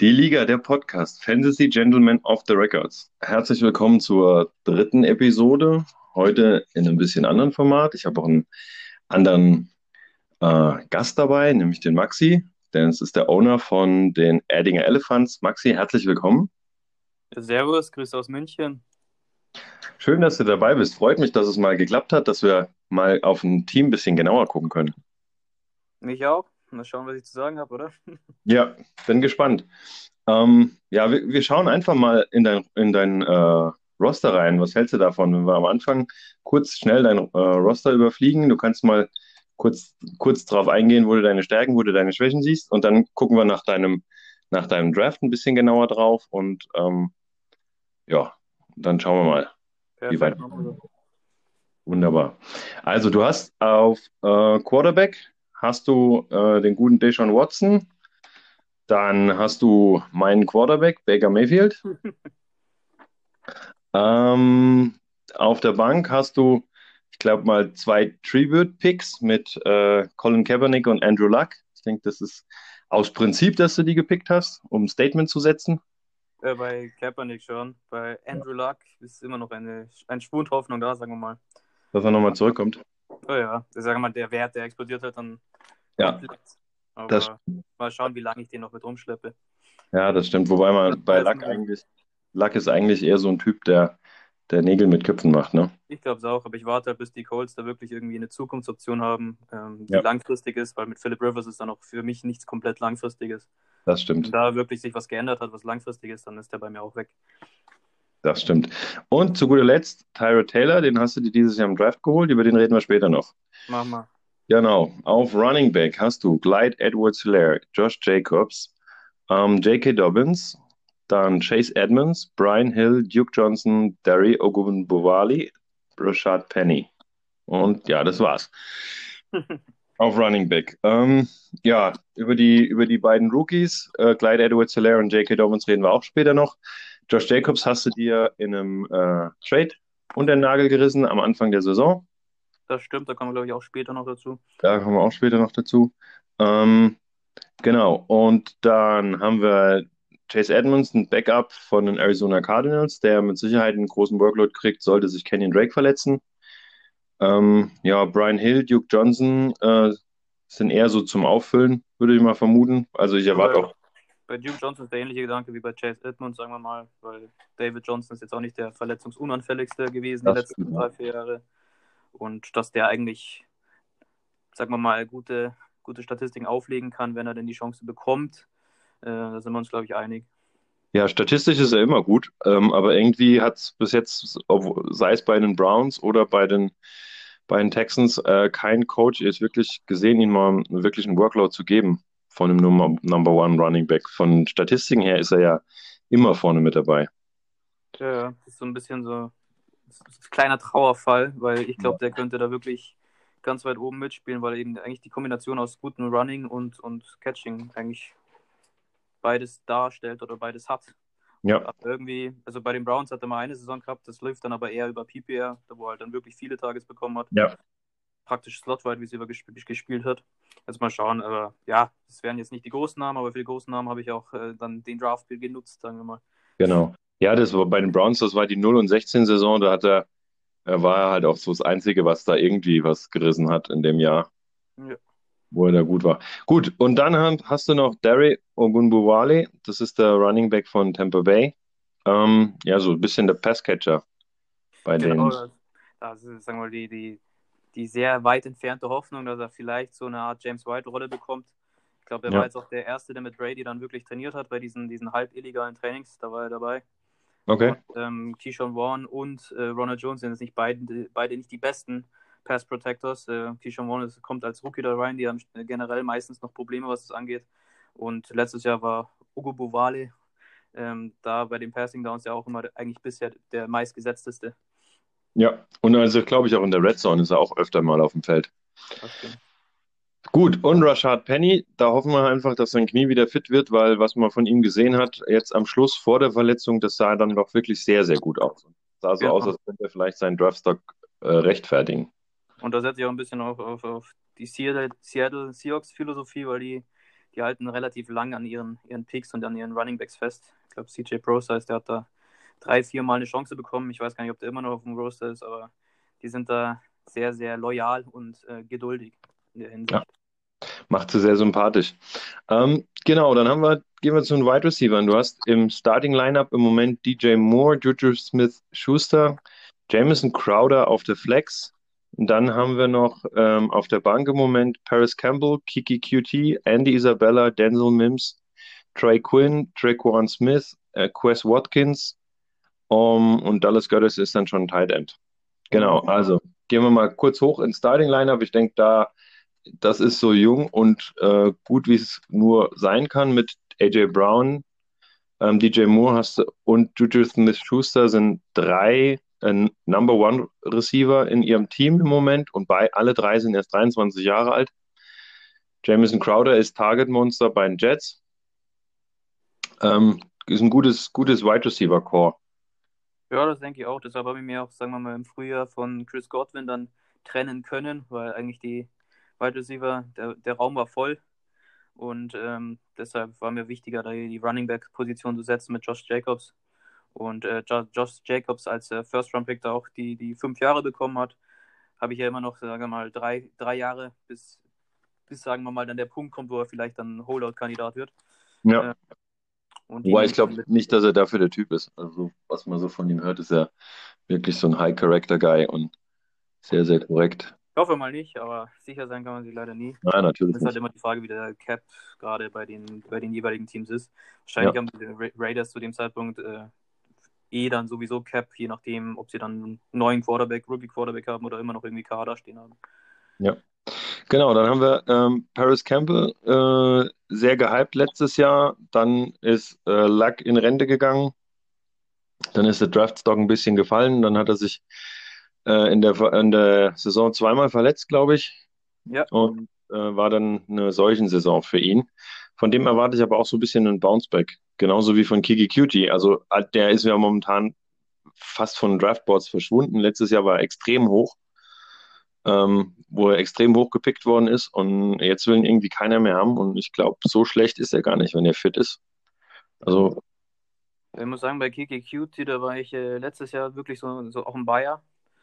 Die Liga, der Podcast Fantasy Gentlemen of the Records. Herzlich willkommen zur dritten Episode. Heute in einem bisschen anderen Format. Ich habe auch einen anderen Gast dabei, nämlich den Maxi. Denn es ist der Owner von den Erdinger Elephants. Maxi, herzlich willkommen. Servus, Grüße aus München. Schön, dass du dabei bist. Freut mich, dass es mal geklappt hat, dass wir mal auf ein Team ein bisschen genauer gucken können. Mich auch. Mal schauen, was ich zu sagen habe, oder? Ja, bin gespannt. Ja, wir schauen einfach mal in dein Roster rein. Was hältst du davon, wenn wir am Anfang kurz schnell dein Roster überfliegen? Du kannst mal kurz drauf eingehen, wo du deine Stärken, wo du deine Schwächen siehst, und dann gucken wir nach deinem Draft ein bisschen genauer drauf und ja, dann schauen wir mal, wie weit. Perfekt, machen wir so. Wunderbar. Also du hast auf Quarterback hast du den guten Deshaun Watson, dann hast du meinen Quarterback Baker Mayfield. Ähm, auf der Bank hast du, ich glaube mal, zwei Tribute-Picks mit Colin Kaepernick und Andrew Luck. Ich denke, das ist aus Prinzip, dass du die gepickt hast, um ein Statement zu setzen. Bei Kaepernick schon. Bei Andrew Luck ist immer noch ein Spurt Hoffnung da, sagen wir mal. Dass er nochmal zurückkommt. Oh ja, sagen wir mal, der Wert, der explodiert halt dann Ja, komplett. das, Aber mal schauen, wie lange ich den noch mit rumschleppe. ja, das stimmt. Wobei Das man bei weiß Luck man nicht. eigentlich, Luck ist eigentlich eher so ein Typ, der Nägel mit Köpfen macht, ne? Ich glaube es auch, aber ich warte halt, bis die Colts da wirklich irgendwie eine Zukunftsoption haben, die Ja, langfristig ist, weil mit Philip Rivers ist dann auch für mich nichts komplett Langfristiges. das Wenn stimmt. da wirklich sich was geändert hat, was langfristig ist, dann ist der bei mir auch weg. Das stimmt. Und zu guter Letzt, Tyrod Taylor, den hast du dir dieses Jahr im Draft geholt, über den reden wir später noch. Mach mal. Genau. Auf Running Back hast du Clyde Edwards-Helaire, Josh Jacobs, J.K. Dobbins, dann Chase Edmonds, Brian Hill, Duke Johnson, Derry Ogunbowale, Rashad Penny. Und ja, das war's. Auf Running Back. Ja, über die beiden Rookies, Clyde Edwards-Helaire und J.K. Dobbins, reden wir auch später noch. Josh Jacobs hast du dir in einem Trade unter den Nagel gerissen am Anfang der Saison. Das stimmt, da kommen wir, glaube ich, auch später noch dazu. Da kommen wir auch später noch dazu. Ähm, genau. Und dann haben wir Chase Edmonds, ein Backup von den Arizona Cardinals, der mit Sicherheit einen großen Workload kriegt, sollte sich Kenyon Drake verletzen. Ja, Brian Hill, Duke Johnson sind eher so zum Auffüllen, würde ich mal vermuten. Also ich erwarte Aber auch bei Duke Johnson ist der ähnliche Gedanke wie bei Chase Edmonds, sagen wir mal, weil David Johnson ist jetzt auch nicht der verletzungsunanfälligste gewesen die das. letzten 3, 4 Jahre. Und dass der eigentlich, sagen wir mal, gute Statistiken auflegen kann, wenn er denn die Chance bekommt, da sind wir uns, glaube ich, einig. Ja, statistisch ist er immer gut, aber irgendwie hat es bis jetzt, sei es bei den Browns oder bei den Texans, kein Coach jetzt wirklich gesehen, ihm mal wirklich einen Workload zu geben von dem Number One Running Back. Von Statistiken her ist er ja immer vorne mit dabei. Ja, ja, das ist so ein bisschen so ein kleiner Trauerfall, weil ich glaube, der könnte da wirklich ganz weit oben mitspielen, weil er eben eigentlich die Kombination aus gutem Running und Catching eigentlich beides darstellt oder beides hat. Und Ja, aber irgendwie, also bei den Browns hat er mal eine Saison gehabt, das lief dann aber eher über PPR, da wo er halt dann wirklich viele Tages bekommen hat. ja. Praktisch Slot-Wide Receiver gespielt hat. Also mal schauen, aber ja, das wären jetzt nicht die großen Namen, aber für die großen Namen habe ich auch dann den Draft genutzt, sagen wir mal. Genau. Ja, das war bei den Browns, das war die 0 und 16 Saison, war er halt auch so das Einzige, was da irgendwie was gerissen hat in dem Jahr, Ja, wo er da gut war. Gut, und dann hast du noch Derry Ogunbowale, das ist der Running Back von Tampa Bay. Ja, so ein bisschen der Passcatcher bei genau, den. das ist, sagen wir mal, die sehr weit entfernte Hoffnung, dass er vielleicht so eine Art James White-Rolle bekommt. Ich glaube, er war Ja, jetzt auch der Erste, der mit Brady dann wirklich trainiert hat bei diesen halb illegalen Trainings. Da war er dabei. okay. Und Keyshawn Vaughn und Ronald Jones sind jetzt nicht beide nicht die besten Pass Protectors. Keyshawn Vaughn kommt als Rookie da rein, die haben generell meistens noch Probleme, was das angeht. Und letztes Jahr war Ugo Bovale da bei den Passing Downs ja auch immer eigentlich bisher der meistgesetzteste. Ja, und also glaube ich auch in der Red Zone ist er auch öfter mal auf dem Feld. Das stimmt. Gut, und Rashad Penny, da hoffen wir einfach, dass sein Knie wieder fit wird, weil was man von ihm gesehen hat, jetzt am Schluss vor der Verletzung, das sah dann doch wirklich sehr, sehr gut aus. Sah so aus, Genau. als könnte er vielleicht seinen Draftstock rechtfertigen. Und da setze ich auch ein bisschen auf die Seattle Seahawks Philosophie, weil die halten relativ lang an ihren Picks und an ihren Running Backs fest. Ich glaube, CJ Prosise, der hat da 3-4 Mal eine Chance bekommen. Ich weiß gar nicht, ob der immer noch auf dem Roster ist, aber die sind da sehr, sehr loyal und geduldig in der Ja, Hinsicht. macht sie sehr sympathisch. Genau, gehen wir zu den Wide Receivers. Du hast im Starting Lineup im Moment DJ Moore, Juju Smith-Schuster, Jamison Crowder auf der Flex. Und dann haben wir noch auf der Bank im Moment Paris Campbell, Kiki QT, Andy Isabella, Denzel Mims, Trey Quinn, Traquan Smith, Quez Watkins, und Dallas Goedert ist dann schon Tight End. Genau, Mhm. also gehen wir mal kurz hoch ins Starting Lineup. Ich denke, das ist so jung und gut, wie es nur sein kann mit AJ Brown, DJ Moore und Juju Smith-Schuster sind drei Number One Receiver in ihrem Team im Moment und alle drei sind erst 23 Jahre alt. Jamison Crowder ist Target Monster bei den Jets. Ist ein gutes Wide Receiver Core. Ja, das denke ich auch. Deshalb habe ich mir auch, sagen wir mal, im Frühjahr von Chris Godwin dann trennen können, weil eigentlich die Wide Receiver, der Raum war voll. Und deshalb war mir wichtiger, da die Running Back-Position zu setzen mit Josh Jacobs. Und Josh Jacobs als First-Round-Pick da auch die 5 Jahre bekommen hat, habe ich ja immer noch, sagen wir mal, drei Jahre, bis, sagen wir mal, dann der Punkt kommt, wo er vielleicht dann Holdout-Kandidat wird. Ja. Äh, und die Wobei nehme ich ich dann glaube mit. nicht, dass er dafür der Typ ist. Also, was man so von ihm hört, ist er wirklich so ein High-Character-Guy und sehr, sehr korrekt. Ich hoffe mal nicht, aber sicher sein kann man sich leider nie. Nein, natürlich Das ist halt nicht. immer die Frage, wie der Cap gerade bei den jeweiligen Teams ist. Wahrscheinlich Ja, haben die Raiders zu dem Zeitpunkt dann sowieso Cap, je nachdem, ob sie dann einen neuen Quarterback, Rookie Quarterback haben oder immer noch irgendwie Kader stehen haben. ja. Genau, dann haben wir Paris Campbell, sehr gehypt letztes Jahr. Dann ist Luck in Rente gegangen. Dann ist der Draftstock ein bisschen gefallen. Dann hat er sich in der Saison zweimal verletzt, glaube ich. Ja, Und war dann eine Seuchensaison für ihn. Von dem erwarte ich aber auch so ein bisschen einen Bounceback. Genauso wie von Kiki Cutie. Also der ist ja momentan fast von Draftboards verschwunden. Letztes Jahr war er extrem hoch, wo er extrem hoch gepickt worden ist. Und jetzt will ihn irgendwie keiner mehr haben. Und ich glaube, so schlecht ist er gar nicht, wenn er fit ist. Also, ich muss sagen, bei Kiki Cutie, da war ich letztes Jahr wirklich so auch ein Buyer.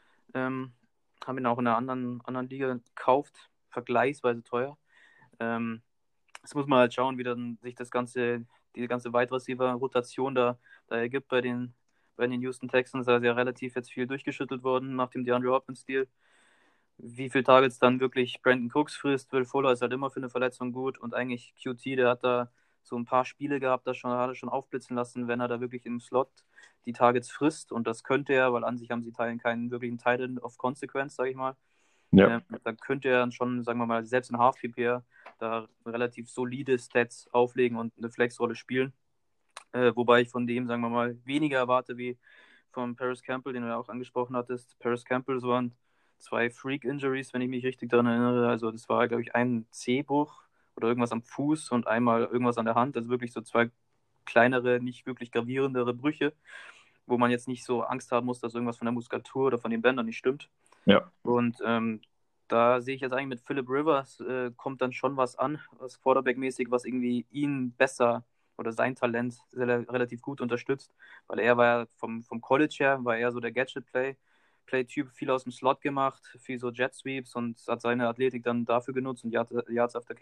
Habe ihn auch in einer anderen Liga gekauft, vergleichsweise teuer. Ähm, Das muss man halt schauen, wie dann sich die ganze Wide Receiver Rotation da ergibt bei den Houston Texans. Da ist ja relativ jetzt viel durchgeschüttelt worden nach dem DeAndre Hopkins-Deal. Wie viele Targets dann wirklich Brandon Cooks frisst, Will Fuller ist halt immer für eine Verletzung gut und eigentlich QT, der hat da so ein paar Spiele gehabt, hat er schon aufblitzen lassen, wenn er da wirklich im Slot die Targets frisst und das könnte er, weil an sich haben sie teilen keinen wirklichen Titan of Consequence, sage ich mal. ja, Da könnte er dann schon, sagen wir mal, selbst in Half-PPR da relativ solide Stats auflegen und eine Flexrolle spielen. Wobei ich von dem, sagen wir mal, weniger erwarte wie von Paris Campbell, den du ja auch angesprochen hattest. Paris Campbell, das waren 2 Freak-Injuries, wenn ich mich richtig daran erinnere. Also das war, glaube ich, ein C-Bruch oder irgendwas am Fuß und einmal irgendwas an der Hand. Also wirklich so 2 kleinere, nicht wirklich gravierendere Brüche, wo man jetzt nicht so Angst haben muss, dass irgendwas von der Muskulatur oder von den Bändern nicht stimmt. ja, Und da sehe ich jetzt eigentlich mit Philip Rivers kommt dann schon was an, was Quarterback-mäßig, was irgendwie ihn besser oder sein Talent relativ gut unterstützt, weil er war ja vom College her, war er so der Gadget-Play-Typ, viel aus dem Slot gemacht, viel so Jet-Sweeps und hat seine Athletik dann dafür genutzt und Yards after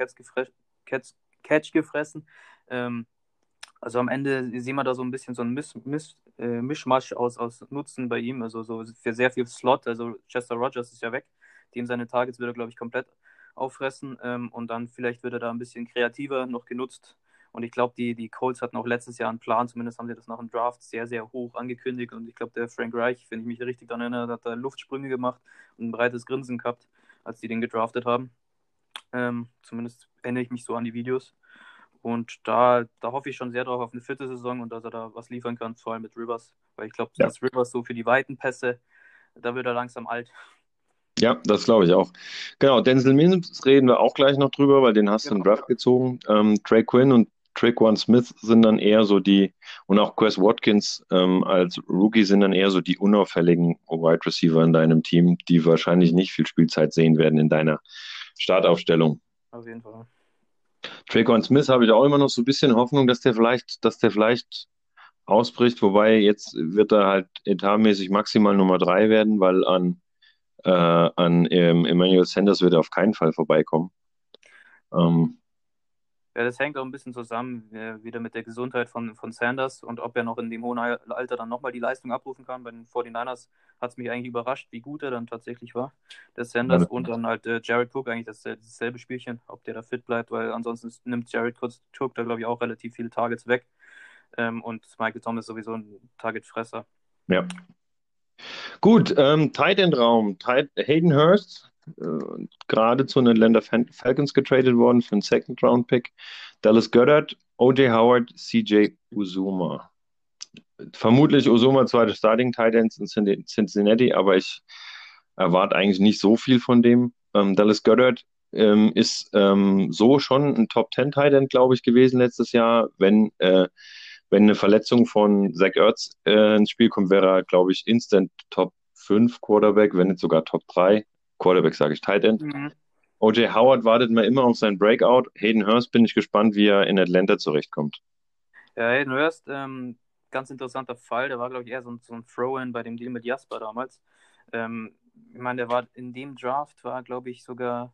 Catch gefressen. Ähm, also am Ende sehen wir da so ein bisschen so ein Mischmasch aus Nutzen bei ihm, also so für sehr viel Slot, also Chester Rogers ist ja weg, dem seine Targets wird er, glaube ich, komplett auffressen und dann vielleicht wird er da ein bisschen kreativer noch genutzt und ich glaube, die Colts hatten auch letztes Jahr einen Plan, zumindest haben sie das nach dem Draft sehr, sehr hoch angekündigt und ich glaube, der Frank Reich, wenn ich mich richtig daran erinnere, hat da Luftsprünge gemacht und ein breites Grinsen gehabt, als die den gedraftet haben. Zumindest erinnere ich mich so an die Videos. Und da hoffe ich schon sehr drauf auf eine vierte Saison und dass er da was liefern kann, vor allem mit Rivers. Weil ich glaube, ja. dass Rivers so für die weiten Pässe, da wird er langsam alt. Ja, das glaube ich auch. Genau, Denzel Mims reden wir auch gleich noch drüber, weil den hast du in Genau. den Draft gezogen. Trey Quinn und Traquan Smith sind dann eher so und auch Quez Watkins als Rookie sind dann eher so die unauffälligen Wide Receiver in deinem Team, die wahrscheinlich nicht viel Spielzeit sehen werden in deiner Startaufstellung. Auf jeden Fall. Traquan Smith habe ich auch immer noch so ein bisschen Hoffnung, dass der vielleicht ausbricht, wobei jetzt wird er halt etatmäßig maximal Nummer 3 werden, weil an Emmanuel Sanders wird er auf keinen Fall vorbeikommen. Ähm, Ja, das hängt auch ein bisschen zusammen, wieder mit der Gesundheit von Sanders und ob er noch in dem hohen Alter dann nochmal die Leistung abrufen kann. Bei den 49ers hat es mich eigentlich überrascht, wie gut er dann tatsächlich war, der ja, Sanders. Und dann halt Jared Cook, eigentlich dasselbe Spielchen, ob der da fit bleibt, weil ansonsten nimmt Jared Cook da, glaube ich, auch relativ viele Targets weg. Und Michael Thomas ist sowieso ein Targetfresser. ja. Gut, Tight End Raum. Hayden Hurst, gerade zu den Atlanta Falcons getradet worden für einen Second Round Pick. Dallas Goedert, O.J. Howard, C.J. Uzuma. Vermutlich Uzuma zweite Starting Tight Ends in Cincinnati, aber ich erwarte eigentlich nicht so viel von dem. Dallas Goedert ist so schon ein Top 10 Tight End, glaube ich, gewesen letztes Jahr. Wenn eine Verletzung von Zach Ertz ins Spiel kommt, wäre er, glaube ich, instant Top 5 Quarterback, wenn nicht sogar Top 3 Quarterback, sage ich, Tight End. Mhm. O.J. Howard wartet man immer auf seinen Breakout. Hayden Hurst bin ich gespannt, wie er in Atlanta zurechtkommt. Ja, Hayden Hurst, ganz interessanter Fall. Der war, glaube ich, eher so ein Throw-in bei dem Deal mit Jasper damals. Ich meine, der war in dem Draft, war, glaube ich, sogar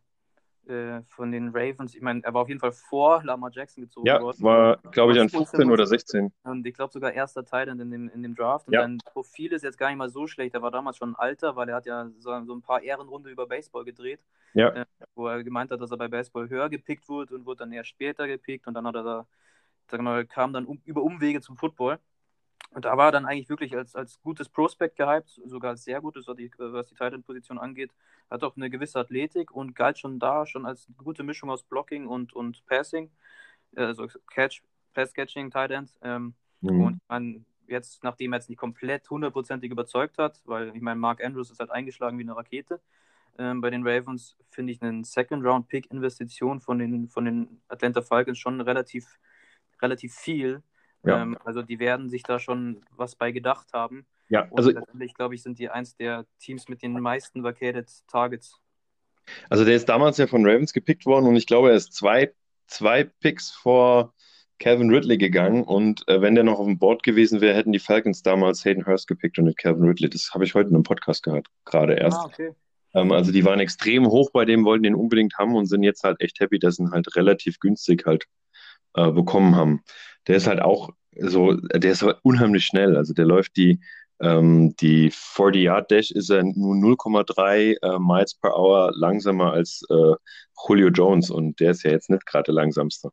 von den Ravens. Ich meine, er war auf jeden Fall vor Lamar Jackson gezogen Ja, worden. war, glaube ich, Und an 15 oder 16. ich glaube sogar erster Tight End in dem Draft. Und Ja, sein Profil ist jetzt gar nicht mal so schlecht. Er war damals schon alter, weil er hat ja so ein paar Ehrenrunde über Baseball gedreht, ja, äh, wo er gemeint hat, dass er bei Baseball höher gepickt wurde und wurde dann eher später gepickt. Und dann hat er da, sag mal, kam dann über Umwege zum Football. Und da war er dann eigentlich wirklich als gutes Prospect gehypt, sogar als sehr gutes, was die Tight End-Position angeht. Hat auch eine gewisse Athletik und galt schon als eine gute Mischung aus Blocking und Passing, also Pass-Catching, Tight End. Und mhm. jetzt, nachdem er jetzt nicht komplett hundertprozentig überzeugt hat, weil ich meine, Mark Andrews ist halt eingeschlagen wie eine Rakete bei den Ravens, finde ich einen Second-Round-Pick-Investition von den Atlanta Falcons schon relativ viel. Ja, Also die werden sich da schon was bei gedacht haben. ja. Und letztendlich, glaube ich, sind die eins der Teams mit den meisten Vacated Targets. Also der ist damals ja von Ravens gepickt worden und ich glaube, er ist zwei Picks vor Calvin Ridley gegangen und wenn der noch auf dem Board gewesen wäre, hätten die Falcons damals Hayden Hurst gepickt und nicht Calvin Ridley. Das habe ich heute in einem Podcast gehört, gerade Ah, erst. okay. Also die waren extrem hoch bei dem, wollten den unbedingt haben und sind jetzt halt echt happy, dass sie ihn halt relativ günstig halt bekommen haben. Der ist halt auch so, der ist unheimlich schnell. Also der läuft die 40-Yard-Dash ist er nur 0,3 Miles per Hour langsamer als Julio Jones und der ist ja jetzt nicht gerade der langsamste.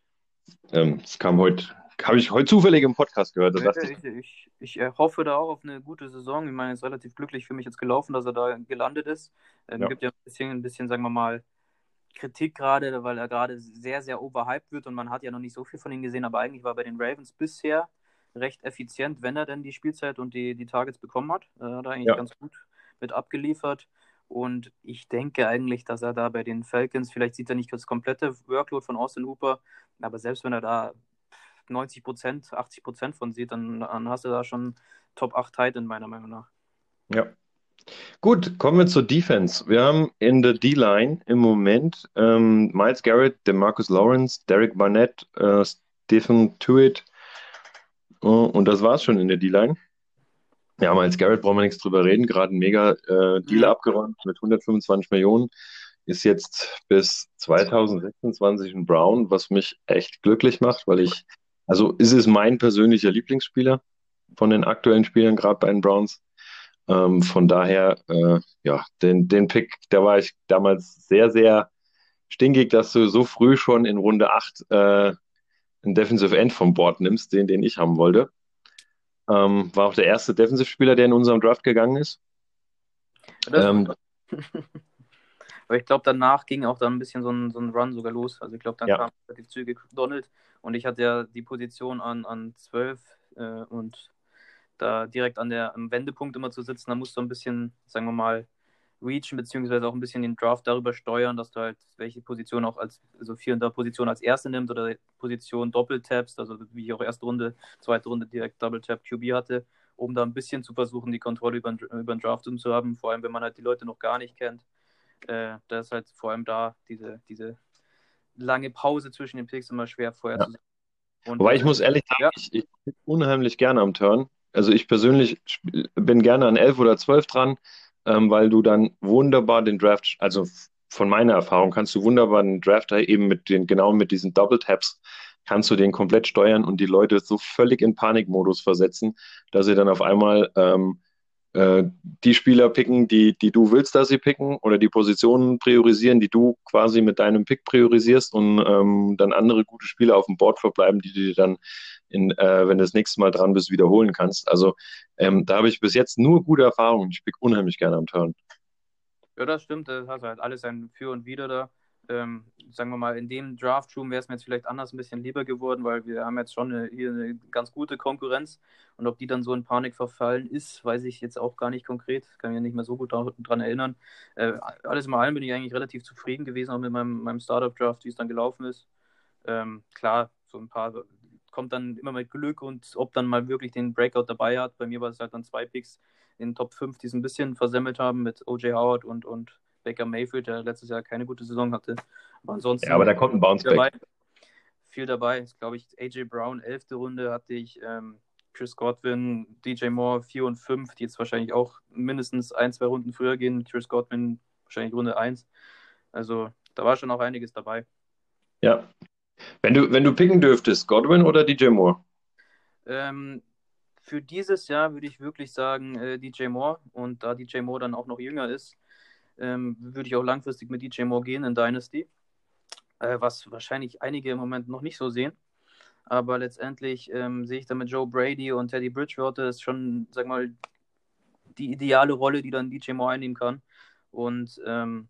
Das kam heute, habe ich heute zufällig im Podcast gehört. Da Ja, dachte ich, ich hoffe da auch auf eine gute Saison. Ich meine, es ist relativ glücklich für mich jetzt gelaufen, dass er da gelandet ist. ja, Gibt ja ein bisschen, sagen wir mal, Kritik gerade, weil er gerade sehr, sehr overhyped wird und man hat ja noch nicht so viel von ihm gesehen, aber eigentlich war er bei den Ravens bisher recht effizient, wenn er denn die Spielzeit und die Targets bekommen hat. Hat er eigentlich ja, ganz gut mit abgeliefert. Und ich denke eigentlich, dass er da bei den Falcons, vielleicht sieht er nicht das komplette Workload von Austin Hooper, aber selbst wenn er da 90%, 80% von sieht, dann hast du da schon Top 8 Titan, meiner Meinung nach. ja. Gut, kommen wir zur Defense. Wir haben in der D-Line im Moment Myles Garrett, DeMarcus Lawrence, Derek Barnett, Stephen Tuitt und das war's schon in der D-Line. Ja, Myles Garrett brauchen wir nichts drüber reden. Gerade ein mega Deal Mhm. abgeräumt mit 125 Millionen. Ist jetzt bis 2026 ein Brown, was mich echt glücklich macht, also ist es mein persönlicher Lieblingsspieler von den aktuellen Spielern, gerade bei den Browns. Von daher, ja, den Pick, da war ich damals sehr, sehr stinkig, dass du so früh schon in Runde 8 einen Defensive End vom Board nimmst, den ich haben wollte. War auch der erste Defensivspieler, der in unserem Draft gegangen ist. Das ist Ähm, super. Aber ich glaube, danach ging auch dann ein bisschen so ein Run sogar los. Also ich glaube, dann ja, kam relativ zügig Donald und ich hatte ja die Position an 12 und da direkt am Wendepunkt immer zu sitzen, da musst du ein bisschen, sagen wir mal, reachen, beziehungsweise auch ein bisschen den Draft darüber steuern, dass du halt welche Position auch also 4. Position als erste nimmst oder Position doppeltappst, also wie ich auch erste Runde, zweite Runde direkt Double Tap QB hatte, um da ein bisschen zu versuchen, die Kontrolle über den Draft zu haben, vor allem wenn man halt die Leute noch gar nicht kennt. Da ist halt vor allem da lange Pause zwischen den Picks immer schwer vorher Ja. zu sagen. Und Wobei ich muss ehrlich sagen, ja, ich bin unheimlich gerne am Turn. Also ich persönlich bin gerne an 11 oder 12 dran, weil du dann wunderbar den Draft, also von meiner Erfahrung kannst du wunderbar den Draft eben genau mit diesen Double Taps, kannst du den komplett steuern und die Leute so völlig in Panikmodus versetzen, dass sie dann auf einmal äh, die Spieler picken, die du willst, dass sie picken, oder die Positionen priorisieren, die du quasi mit deinem Pick priorisierst und dann andere gute Spieler auf dem Board verbleiben, die du dir dann, wenn du das nächste Mal dran bist, wiederholen kannst. Also da habe ich bis jetzt nur gute Erfahrungen. Ich pick unheimlich gerne am Turn. ja, das stimmt. Das hat halt alles ein Für und Wider da. Sagen wir mal, in dem Draft-Room wäre es mir jetzt vielleicht anders ein bisschen lieber geworden, weil wir haben jetzt schon hier eine ganz gute Konkurrenz. Und ob die dann so in Panik verfallen ist, weiß ich jetzt auch gar nicht konkret. Kann mich ja nicht mehr so gut daran erinnern. Alles in allem bin ich eigentlich relativ zufrieden gewesen, auch mit meinem Startup-Draft, wie es dann gelaufen ist. Klar, so ein paar kommt dann immer mit Glück und ob dann mal wirklich den Breakout dabei hat. Bei mir war es halt dann 2 Picks in den Top 5, die es ein bisschen versemmelt haben mit O.J. Howard und Baker Mayfield, der letztes Jahr keine gute Saison hatte. Aber Ja, aber ansonsten da kommt ein dabei, Bounceback. viel dabei. Ist, glaube ich, A.J. Brown, 11. Runde hatte ich, Chris Godwin, DJ Moore 4 und 5, die jetzt wahrscheinlich auch mindestens 1, 2 Runden früher gehen. Chris Godwin wahrscheinlich Runde 1. Also da war schon auch einiges dabei. Ja. Wenn du picken dürftest, Godwin oder DJ Moore? Ähm, für dieses Jahr würde ich wirklich sagen DJ Moore. Und da DJ Moore dann auch noch jünger ist, würde ich auch langfristig mit DJ Moore gehen in Dynasty. Was wahrscheinlich einige im Moment noch nicht so sehen. Aber letztendlich sehe ich da mit Joe Brady und Teddy Bridgewater ist schon, sag mal, die ideale Rolle, die dann DJ Moore einnehmen kann. Und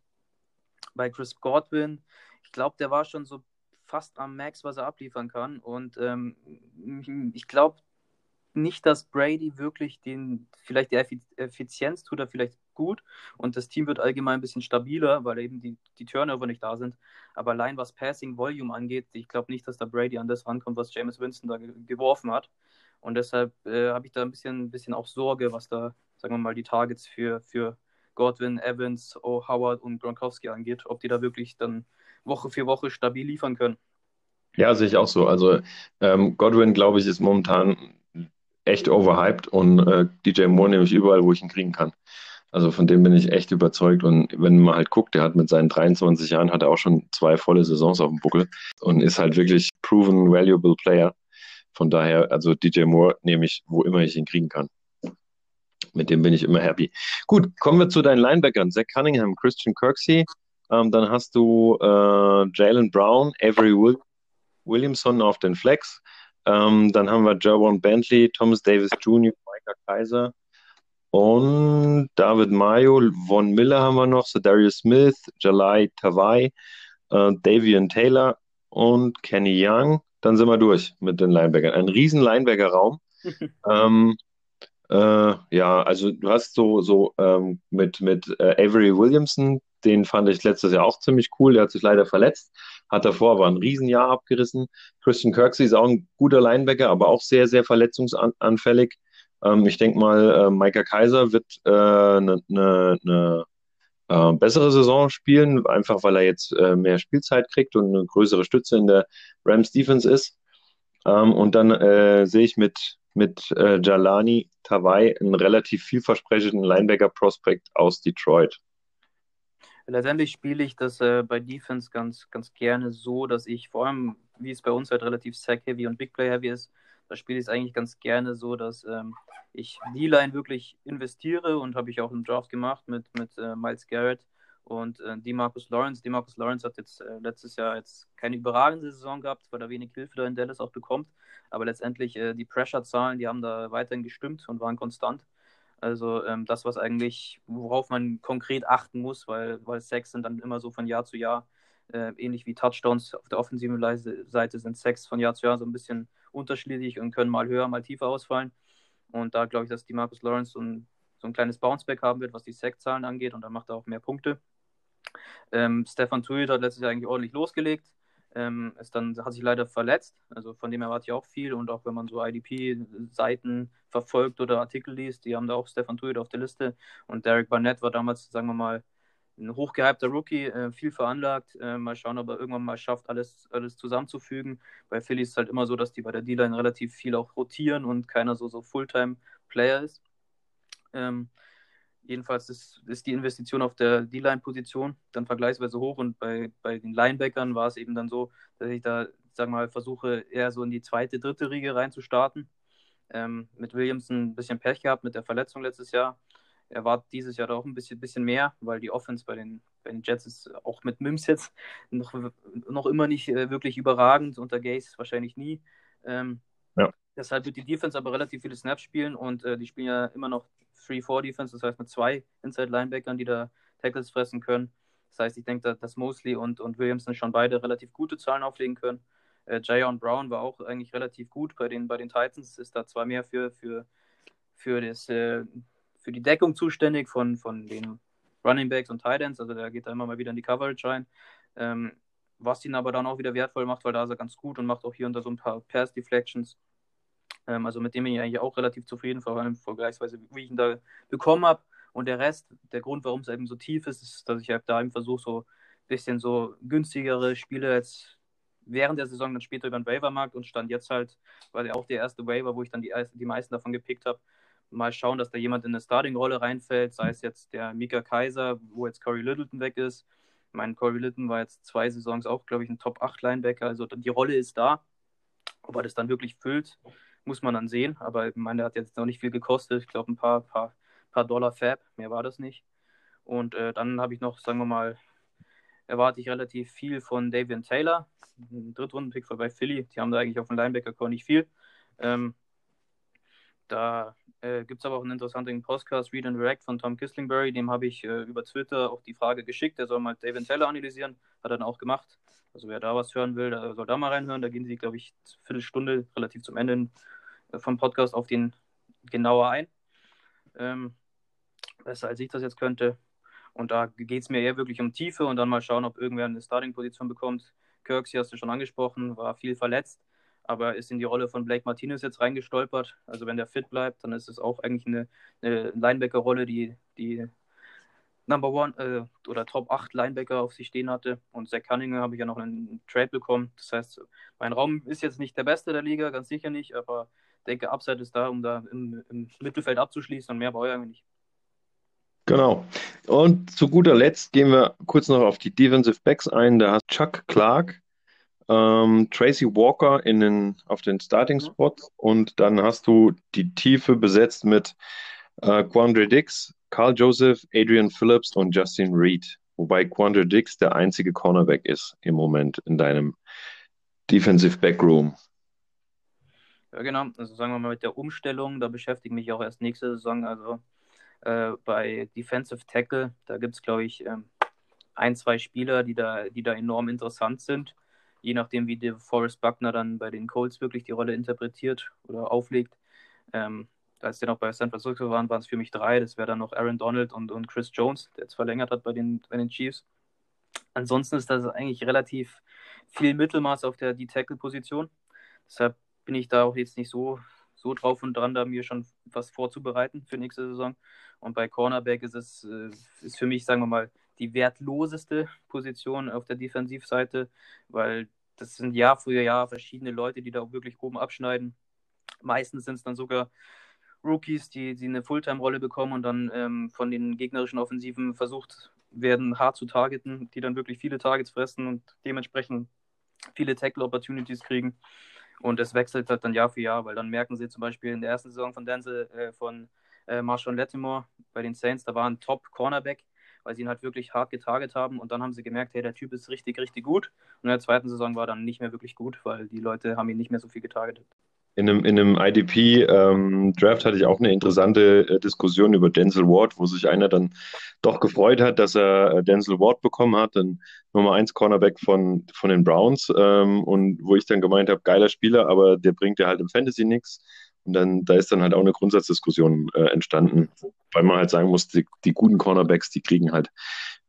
bei Chris Godwin, ich glaube, der war schon so fast am Max, was er abliefern kann. Und ich glaube nicht, dass Brady wirklich vielleicht die Effizienz tut er vielleicht gut und das Team wird allgemein ein bisschen stabiler, weil eben die Turnover nicht da sind. Aber allein was Passing Volume angeht, ich glaube nicht, dass da Brady an das rankommt, was Jameis Winston da geworfen hat. Und deshalb habe ich da ein bisschen auch Sorge, was da, sagen wir mal, die Targets für Godwin, Evans, Howard und Gronkowski angeht, ob die da wirklich dann Woche für Woche stabil liefern können. Ja, sehe ich auch so. Also Godwin, glaube ich, ist momentan echt overhyped und DJ Moore nehme ich überall, wo ich ihn kriegen kann. Also von dem bin ich echt überzeugt. Und wenn man halt guckt, der hat mit seinen 23 Jahren hat er auch schon 2 volle Saisons auf dem Buckel und ist halt wirklich proven valuable Player. Von daher, also DJ Moore nehme ich, wo immer ich ihn kriegen kann. Mit dem bin ich immer happy. Gut, kommen wir zu deinen Linebackern. Zach Cunningham, Christian Kirksey. Dann hast du Jalen Brown, Williamson auf den Flex. Dann haben wir Javon Bentley, Thomas Davis Jr., Micah Kaiser und David Mayo. Von Miller haben wir noch, Darius Smith, Jalai Tavai, Davian Taylor und Kenny Young. Dann sind wir durch mit den Linebackern. Ein riesen Linebacker-Raum. Ähm, ja, also du hast mit Avery Williamson, den fand ich letztes Jahr auch ziemlich cool. Der hat sich leider verletzt, hat davor aber ein Riesenjahr abgerissen. Christian Kirksey ist auch ein guter Linebacker, aber auch sehr, sehr verletzungsanfällig. Ich denke mal, Micah Kaiser wird eine bessere Saison spielen, einfach weil er jetzt mehr Spielzeit kriegt und eine größere Stütze in der Rams Defense ist. Und dann sehe ich mit Jalani Tavai einen relativ vielversprechenden Linebacker-Prospect aus Detroit. Letztendlich spiele ich das bei Defense ganz, ganz gerne so, dass ich vor allem, wie es bei uns halt relativ sack-heavy und Big-Play-heavy ist, da spiele ich es eigentlich ganz gerne so, dass ich D-Line wirklich investiere und habe ich auch einen Draft gemacht mit Myles Garrett und DeMarcus Lawrence. DeMarcus Lawrence hat jetzt letztes Jahr jetzt keine überragende Saison gehabt, weil er wenig Hilfe da in Dallas auch bekommt, aber letztendlich die Pressure-Zahlen, die haben da weiterhin gestimmt und waren konstant. Also das, was eigentlich, worauf man konkret achten muss, weil Sacks sind dann immer so von Jahr zu Jahr, ähnlich wie Touchdowns auf der offensiven Seite sind Sacks von Jahr zu Jahr so ein bisschen unterschiedlich und können mal höher, mal tiefer ausfallen. Und da glaube ich, dass die Marcus Lawrence so ein kleines Bounceback haben wird, was die Sack-Zahlen angeht und dann macht er auch mehr Punkte. Stefan Tuitt hat letztes Jahr eigentlich ordentlich losgelegt. Hat sich leider verletzt, also von dem erwarte ich auch viel und auch wenn man so IDP-Seiten verfolgt oder Artikel liest, die haben da auch Stefan Tuitt auf der Liste und Derek Barnett war damals, sagen wir mal, ein hochgehypter Rookie, viel veranlagt. Mal schauen, ob er irgendwann mal schafft, alles zusammenzufügen. Bei Philly ist es halt immer so, dass die bei der D-Line relativ viel auch rotieren und keiner so Fulltime-Player ist. Jedenfalls ist die Investition auf der D-Line-Position dann vergleichsweise hoch und bei den Linebackern war es eben dann so, dass ich da, sag mal, versuche eher so in die zweite, dritte Riege reinzustarten. Mit Williamson ein bisschen Pech gehabt mit der Verletzung letztes Jahr. Er war dieses Jahr auch ein bisschen mehr, weil die Offense bei den Jets ist auch mit Mims jetzt noch immer nicht wirklich überragend, unter Gase wahrscheinlich nie. Ja. Deshalb wird die Defense aber relativ viele Snaps spielen und die spielen ja immer noch 3-4-Defense, das heißt mit 2 Inside-Linebackern, die da Tackles fressen können. Das heißt, ich denke, dass Mosley und Williamson schon beide relativ gute Zahlen auflegen können. Jayon Brown war auch eigentlich relativ gut bei den Titans, ist da zwar mehr für die Deckung zuständig von den Running Backs und Tight Ends, also der geht da immer mal wieder in die Coverage rein. Was ihn aber dann auch wieder wertvoll macht, weil da ist er ganz gut und macht auch hier und da so ein paar Pass-Deflections. Also mit dem bin ich eigentlich auch relativ zufrieden, vor allem vergleichsweise, wie ich ihn da bekommen habe. Und der Rest, der Grund, warum es eben so tief ist, ist, dass ich halt da eben versuche, so ein bisschen so günstigere Spiele jetzt während der Saison dann später über den Waivermarkt und stand jetzt halt, war ja auch der erste Waiver, wo ich dann die meisten davon gepickt habe. Mal schauen, dass da jemand in eine Starting-Rolle reinfällt, sei es jetzt der Mika Kaiser, wo jetzt Corey Littleton weg ist. Mein Corey Littleton war jetzt 2 Saisons auch, glaube ich, ein Top-8-Linebacker. Also die Rolle ist da. Ob er das dann wirklich füllt, muss man dann sehen. Aber ich meine, der hat jetzt noch nicht viel gekostet. Ich glaube, ein paar Dollar Fab. Mehr war das nicht. Und dann habe ich noch, sagen wir mal, erwarte ich relativ viel von Davion Taylor. Ein Drittrunden-Pick bei Philly. Die haben da eigentlich auf dem Linebacker-Core nicht viel. Da gibt es aber auch einen interessanten Podcast, Read and React von Tom Kislingbury. Dem habe ich über Twitter auch die Frage geschickt. Der soll mal Davion Taylor analysieren. Hat er dann auch gemacht. Also wer da was hören will, der soll da mal reinhören. Da gehen sie, glaube ich, eine Viertelstunde relativ zum Ende vom Podcast auf den genauer ein. Besser als ich das jetzt könnte. Und da geht es mir eher wirklich um Tiefe und dann mal schauen, ob irgendwer eine Starting-Position bekommt. Kirksey hast du schon angesprochen, war viel verletzt, aber ist in die Rolle von Blake Martinez jetzt reingestolpert. Also wenn der fit bleibt, dann ist es auch eigentlich eine Linebacker-Rolle, die Number One oder Top 8 Linebacker auf sich stehen hatte. Und Zach Cunningham habe ich ja noch einen Trade bekommen. Das heißt, mein Raum ist jetzt nicht der beste der Liga, ganz sicher nicht, aber ich denke, Upside ist da, um da im Mittelfeld abzuschließen und mehr brauche ich eigentlich nicht. Genau. Und zu guter Letzt gehen wir kurz noch auf die Defensive Backs ein. Da hast Chuck Clark, Tracy Walker auf den Starting Spots und dann hast du die Tiefe besetzt mit Quandre Diggs, Carl Joseph, Adrian Phillips und Justin Reed. Wobei Quandre Diggs der einzige Cornerback ist im Moment in deinem Defensive Backroom. Ja, genau. Also sagen wir mal mit der Umstellung, da beschäftige ich mich auch erst nächste Saison. Also bei Defensive Tackle, da gibt es, glaube ich, 1, 2 Spieler, die da enorm interessant sind. Je nachdem, wie der Forrest Buckner dann bei den Colts wirklich die Rolle interpretiert oder auflegt. Als die noch bei San Francisco waren es für mich 3. Das wäre dann noch Aaron Donald und Chris Jones, der jetzt verlängert hat bei den Chiefs. Ansonsten ist das eigentlich relativ viel Mittelmaß auf der D-Tackle-Position. Deshalb bin ich da auch jetzt nicht so drauf und dran, da mir schon was vorzubereiten für nächste Saison. Und bei Cornerback ist für mich, sagen wir mal, die wertloseste Position auf der Defensivseite, weil das sind Jahr für Jahr verschiedene Leute, die da auch wirklich oben abschneiden. Meistens sind es dann sogar Rookies, die eine Fulltime-Rolle bekommen und dann von den gegnerischen Offensiven versucht werden, hart zu targeten, die dann wirklich viele Targets fressen und dementsprechend viele Tackle-Opportunities kriegen. Und es wechselt halt dann Jahr für Jahr, weil dann merken sie zum Beispiel in der ersten Saison von Marshawn Lattimore bei den Saints, da war ein Top-Cornerback, weil sie ihn halt wirklich hart getarget haben und dann haben sie gemerkt, hey, der Typ ist richtig, richtig gut. Und in der zweiten Saison war er dann nicht mehr wirklich gut, weil die Leute haben ihn nicht mehr so viel getargetet. In einem IDP-Draft hatte ich auch eine interessante Diskussion über Denzel Ward, wo sich einer dann doch gefreut hat, dass er Denzel Ward bekommen hat, dann Nummer 1 Cornerback von den Browns, und wo ich dann gemeint habe, geiler Spieler, aber der bringt ja halt im Fantasy nichts. Und da ist dann halt auch eine Grundsatzdiskussion entstanden, weil man halt sagen muss, die guten Cornerbacks, die kriegen halt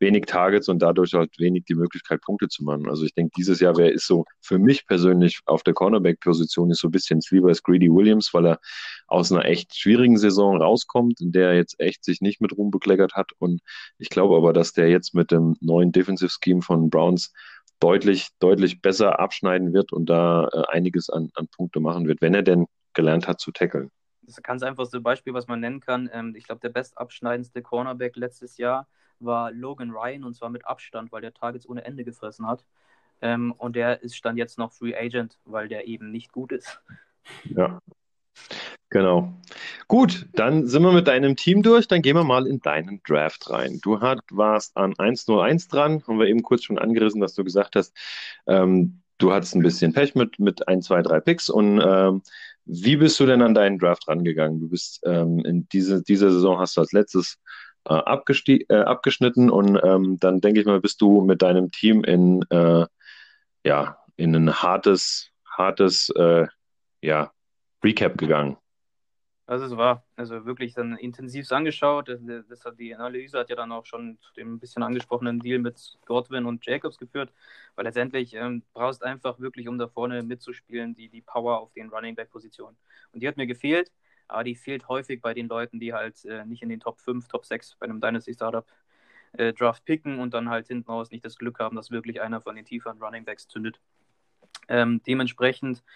wenig Targets und dadurch halt wenig die Möglichkeit, Punkte zu machen. Also ich denke, dieses Jahr ist so für mich persönlich auf der Cornerback-Position ist so ein bisschen lieber als Greedy Williams, weil er aus einer echt schwierigen Saison rauskommt, in der er jetzt echt sich nicht mit Ruhm bekleckert hat. Und ich glaube aber, dass der jetzt mit dem neuen Defensive Scheme von Browns deutlich, deutlich besser abschneiden wird und da einiges an Punkte machen wird, wenn er denn gelernt hat zu tackeln. Das ist ganz einfachste Beispiel, was man nennen kann. Ich glaube, der bestabschneidendste Cornerback letztes Jahr war Logan Ryan und zwar mit Abstand, weil der Targets ohne Ende gefressen hat. Und der ist stand jetzt noch Free Agent, weil der eben nicht gut ist. Ja, genau. Gut, dann sind wir mit deinem Team durch. Dann gehen wir mal in deinen Draft rein. Warst an 1:01 dran, haben wir eben kurz schon angerissen, dass du gesagt hast, du hattest ein bisschen Pech mit 1, 2, 3 Picks. Und wie bist du denn an deinen Draft rangegangen? Du bist in dieser Saison hast du als letztes abgeschnitten und dann denke ich mal, bist du mit deinem Team in ein hartes ja, Recap gegangen. Also es war also wirklich dann intensiv angeschaut. Die Analyse hat ja dann auch schon zu dem ein bisschen angesprochenen Deal mit Godwin und Jacobs geführt, weil letztendlich brauchst einfach wirklich, um da vorne mitzuspielen, die Power auf den Running Back Positionen. Und die hat mir gefehlt, aber die fehlt häufig bei den Leuten, die halt nicht in den Top 5, Top 6 bei einem Dynasty Startup Draft picken und dann halt hinten raus nicht das Glück haben, dass wirklich einer von den tieferen Running Backs zündet. Dementsprechend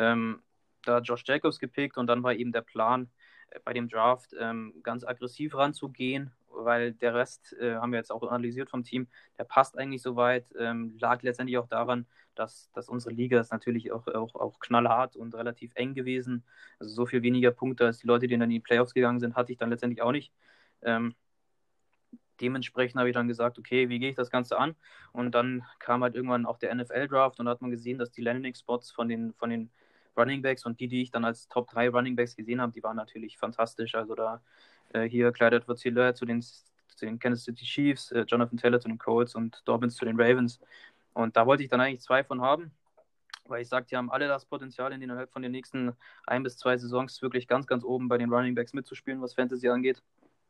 da Josh Jacobs gepickt und dann war eben der Plan bei dem Draft ganz aggressiv ranzugehen, weil der Rest haben wir jetzt auch analysiert vom Team, der passt eigentlich soweit, lag letztendlich auch daran, dass unsere Liga ist natürlich auch knallhart und relativ eng gewesen, also so viel weniger Punkte als die Leute, die dann in die Playoffs gegangen sind, hatte ich dann letztendlich auch nicht. Dementsprechend habe ich dann gesagt, okay, wie gehe ich das Ganze an? Und dann kam halt irgendwann auch der NFL-Draft und da hat man gesehen, dass die Landing-Spots von den Running Backs und die ich dann als Top 3 Running Backs gesehen habe, die waren natürlich fantastisch. Also da hier Clyde Edwards-Helaire zu den Kansas City Chiefs, Jonathan Taylor zu den Colts und Dobbins zu den Ravens. Und da wollte ich dann eigentlich 2 von haben, weil ich sage, die haben alle das Potenzial, innerhalb von den nächsten 1 bis 2 Saisons wirklich ganz, ganz oben bei den Running Backs mitzuspielen, was Fantasy angeht.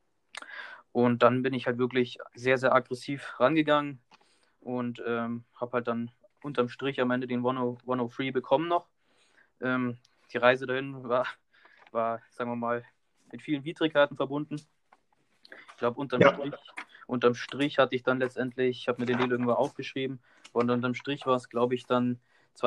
Und dann bin ich halt wirklich sehr, sehr aggressiv rangegangen und habe halt dann unterm Strich am Ende den 103 bekommen noch. Die Reise dahin war, sagen wir mal, mit vielen Widrigkeiten verbunden. Ich glaube, unterm Strich hatte ich dann letztendlich, ich habe mir den Deal irgendwo aufgeschrieben, und unterm Strich war es, glaube ich, dann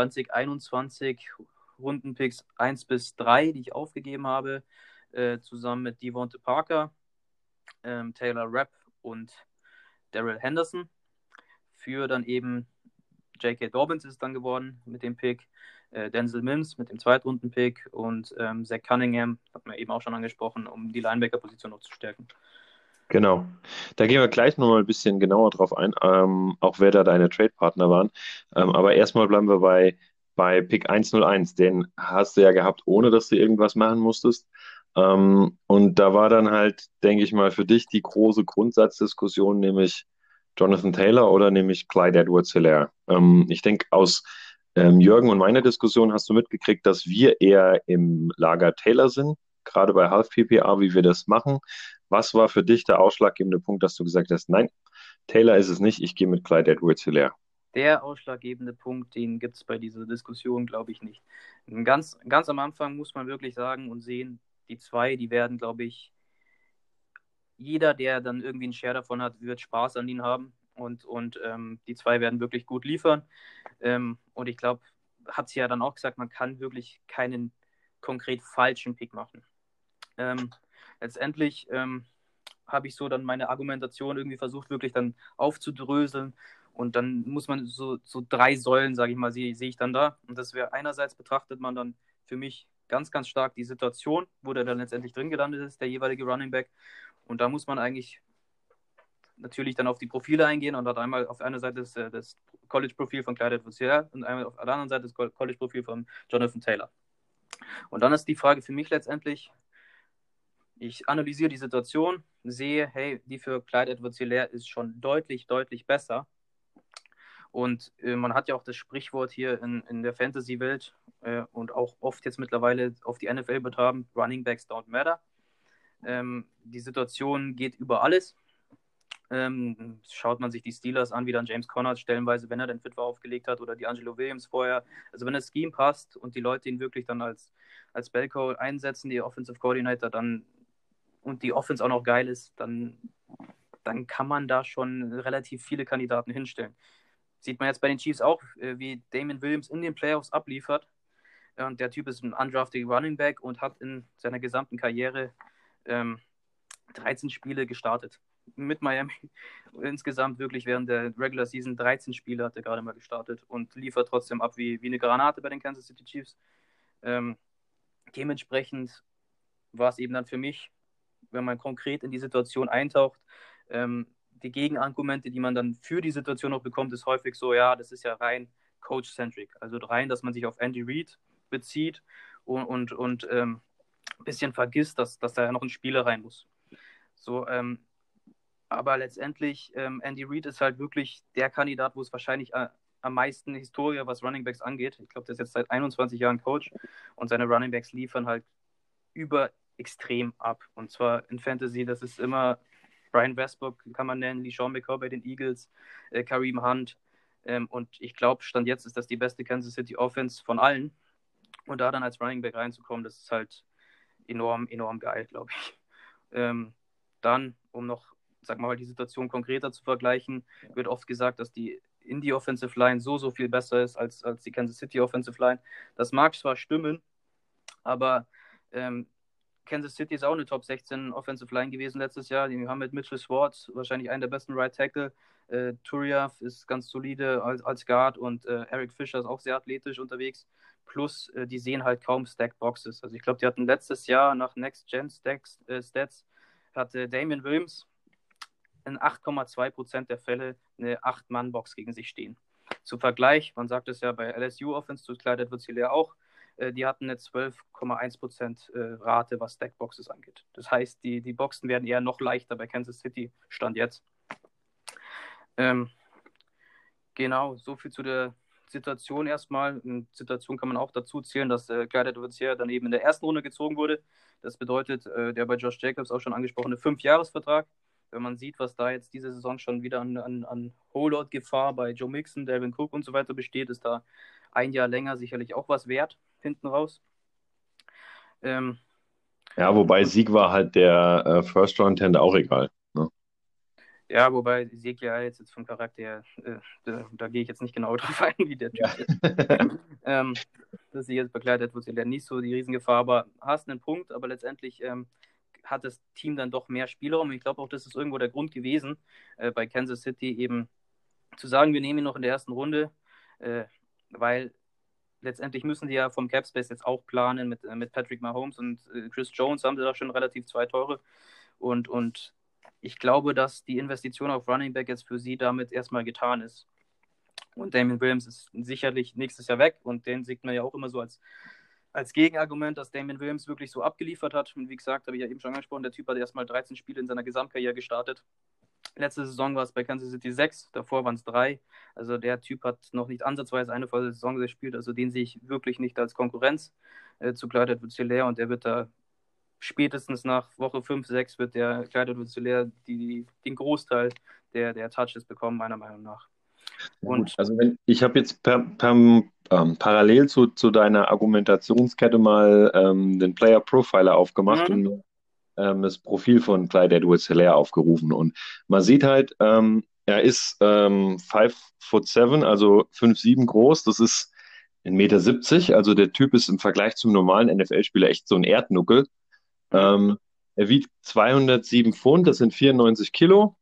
2021 Rundenpicks 1 bis 3, die ich aufgegeben habe, zusammen mit Devonta Parker, Taylor Rapp und Daryl Henderson. Für dann eben J.K. Dobbins ist es dann geworden mit dem Pick, Denzel Mims mit dem Zweitrunden-Pick und Zach Cunningham, hat man eben auch schon angesprochen, um die Linebacker-Position noch zu stärken. Genau. Da gehen wir gleich nochmal ein bisschen genauer drauf ein, auch wer da deine Trade-Partner waren. Aber erstmal bleiben wir bei Pick 101. Den hast du ja gehabt, ohne dass du irgendwas machen musstest. Und da war dann halt, denke ich mal, für dich die große Grundsatzdiskussion, nämlich Jonathan Taylor oder nämlich Clyde Edwards-Helaire. Ich denke, aus Jürgen und meiner Diskussion hast du mitgekriegt, dass wir eher im Lager Taylor sind, gerade bei Half PPA, wie wir das machen. Was war für dich der ausschlaggebende Punkt, dass du gesagt hast, nein, Taylor ist es nicht, ich gehe mit Clyde Edwards-Helaire? Der ausschlaggebende Punkt, den gibt es bei dieser Diskussion, glaube ich, nicht. Ganz, ganz am Anfang muss man wirklich sagen und sehen, die 2, die werden, glaube ich, jeder, der dann irgendwie einen Share davon hat, wird Spaß an ihnen haben und die 2 werden wirklich gut liefern. Und ich glaube, hat sie ja dann auch gesagt, man kann wirklich keinen konkret falschen Pick machen. Letztendlich habe ich so dann meine Argumentation irgendwie versucht, wirklich dann aufzudröseln. Und dann muss man so 3 Säulen, sage ich mal, sehe ich dann da. Und das wäre einerseits betrachtet man dann für mich ganz, ganz stark die Situation, wo der dann letztendlich drin gelandet ist, der jeweilige Running Back. Und da muss man eigentlich natürlich dann auf die Profile eingehen und hat einmal auf einer Seite das College-Profil von Clyde Edwards-Helaire und einmal auf der anderen Seite das College-Profil von Jonathan Taylor. Und dann ist die Frage für mich letztendlich, ich analysiere die Situation, sehe, hey, die für Clyde Edwards-Helaire ist schon deutlich, deutlich besser. Und man hat ja auch das Sprichwort hier in der Fantasy-Welt und auch oft jetzt mittlerweile auf die NFL betragen, Running Backs don't matter. Die Situation geht über alles. Schaut man sich die Steelers an, wie dann James Conner stellenweise, wenn er denn fit war, aufgelegt hat, oder die Angelo Williams vorher. Also wenn das Scheme passt und die Leute ihn wirklich dann als Bellcow einsetzen, die Offensive Coordinator, dann und die Offense auch noch geil ist, dann kann man da schon relativ viele Kandidaten hinstellen. Sieht man jetzt bei den Chiefs auch, wie Damon Williams in den Playoffs abliefert. Und der Typ ist ein undrafted Running Back und hat in seiner gesamten Karriere 13 Spiele gestartet. Mit Miami insgesamt wirklich während der Regular Season 13 Spiele hat er gerade mal gestartet und liefert trotzdem ab wie eine Granate bei den Kansas City Chiefs. Dementsprechend war es eben dann für mich, wenn man konkret in die Situation eintaucht, die Gegenargumente, die man dann für die Situation noch bekommt, ist häufig so, ja, das ist ja rein Coach-centric. Also rein, dass man sich auf Andy Reid bezieht und ein bisschen vergisst, dass da ja noch ein Spieler rein muss. So, aber letztendlich, Andy Reid ist halt wirklich der Kandidat, wo es wahrscheinlich am meisten Historie, was Running Backs angeht. Ich glaube, der ist jetzt seit 21 Jahren Coach und seine Running Backs liefern halt über extrem ab. Und zwar in Fantasy, das ist immer Brian Westbrook, kann man nennen, LeSean McCoy bei den Eagles, Kareem Hunt. Und ich glaube, Stand jetzt ist das die beste Kansas City Offense von allen. Und da dann als Running Back reinzukommen, das ist halt enorm, enorm geil, glaube ich. Dann, um noch, sag mal, die Situation konkreter zu vergleichen, wird oft gesagt, dass die Indy Offensive Line so viel besser ist als die Kansas City Offensive Line. Das mag zwar stimmen, aber Kansas City ist auch eine Top 16 Offensive Line gewesen letztes Jahr. Die haben mit Mitchell Schwartz wahrscheinlich einen der besten Right Tackle. Turiaf ist ganz solide als Guard und Eric Fisher ist auch sehr athletisch unterwegs. Plus, die sehen halt kaum Stacked Boxes. Also ich glaube, die hatten letztes Jahr nach Next Gen Stats hatte Damien Williams in 8,2% der Fälle eine 8-Mann-Box gegen sich stehen. Zum Vergleich, man sagt es ja bei LSU Offense, zu Clyde Edwards-Helaire auch, die hatten eine 12,1% Rate, was Stackboxes angeht. Das heißt, die Boxen werden eher noch leichter bei Kansas City, Stand jetzt. Genau, so viel zu der Situation erstmal. In Situation kann man auch dazu zählen, dass Clyde Edwards-Helaire dann eben in der ersten Runde gezogen wurde. Das bedeutet, der bei Josh Jacobs auch schon angesprochene 5-Jahres-Vertrag. Wenn man sieht, was da jetzt diese Saison schon wieder an Holdout-Gefahr bei Joe Mixon, Dalvin Cook und so weiter besteht, ist da ein Jahr länger sicherlich auch was wert, hinten raus. Ja, wobei Sieg war halt der First-Round-Tender auch egal. Ne? Ja, wobei Sieg ja jetzt vom Charakter her, da gehe ich jetzt nicht genau drauf ein, wie der Typ ist. Das sie jetzt begleitet wird, ja nicht so die Riesengefahr, aber hast einen Punkt, aber letztendlich hat das Team dann doch mehr Spielraum. Ich glaube auch, das ist irgendwo der Grund gewesen, bei Kansas City eben zu sagen, wir nehmen ihn noch in der ersten Runde, weil letztendlich müssen die ja vom Capspace jetzt auch planen mit Patrick Mahomes und Chris Jones haben sie da schon relativ zwei teure und ich glaube, dass die Investition auf Running Back jetzt für sie damit erstmal getan ist. Und Damien Williams ist sicherlich nächstes Jahr weg und den sieht man ja auch immer so als Gegenargument, dass Damien Williams wirklich so abgeliefert hat. Und wie gesagt, habe ich ja eben schon angesprochen, der Typ hat erstmal 13 Spiele in seiner Gesamtkarriere gestartet. Letzte Saison war es bei Kansas City 6, davor waren es 3. Also der Typ hat noch nicht ansatzweise eine volle Saison gespielt, also den sehe ich wirklich nicht als Konkurrenz zu Clyde Edwards-Helaire und der wird da spätestens nach Woche 5, 6 wird der Clyde Edwards-Helaire den Großteil der Touches bekommen, meiner Meinung nach. Und also ich habe jetzt parallel zu deiner Argumentationskette mal den Player Profiler aufgemacht und das Profil von Clyde Edwards-Helaire aufgerufen. Und man sieht halt, er ist 5'7", also 5'7" groß. Das ist 1,70 Meter. Also der Typ ist im Vergleich zum normalen NFL-Spieler echt so ein Erdnuckel. Er wiegt 207 Pfund, das sind 94 Kilo.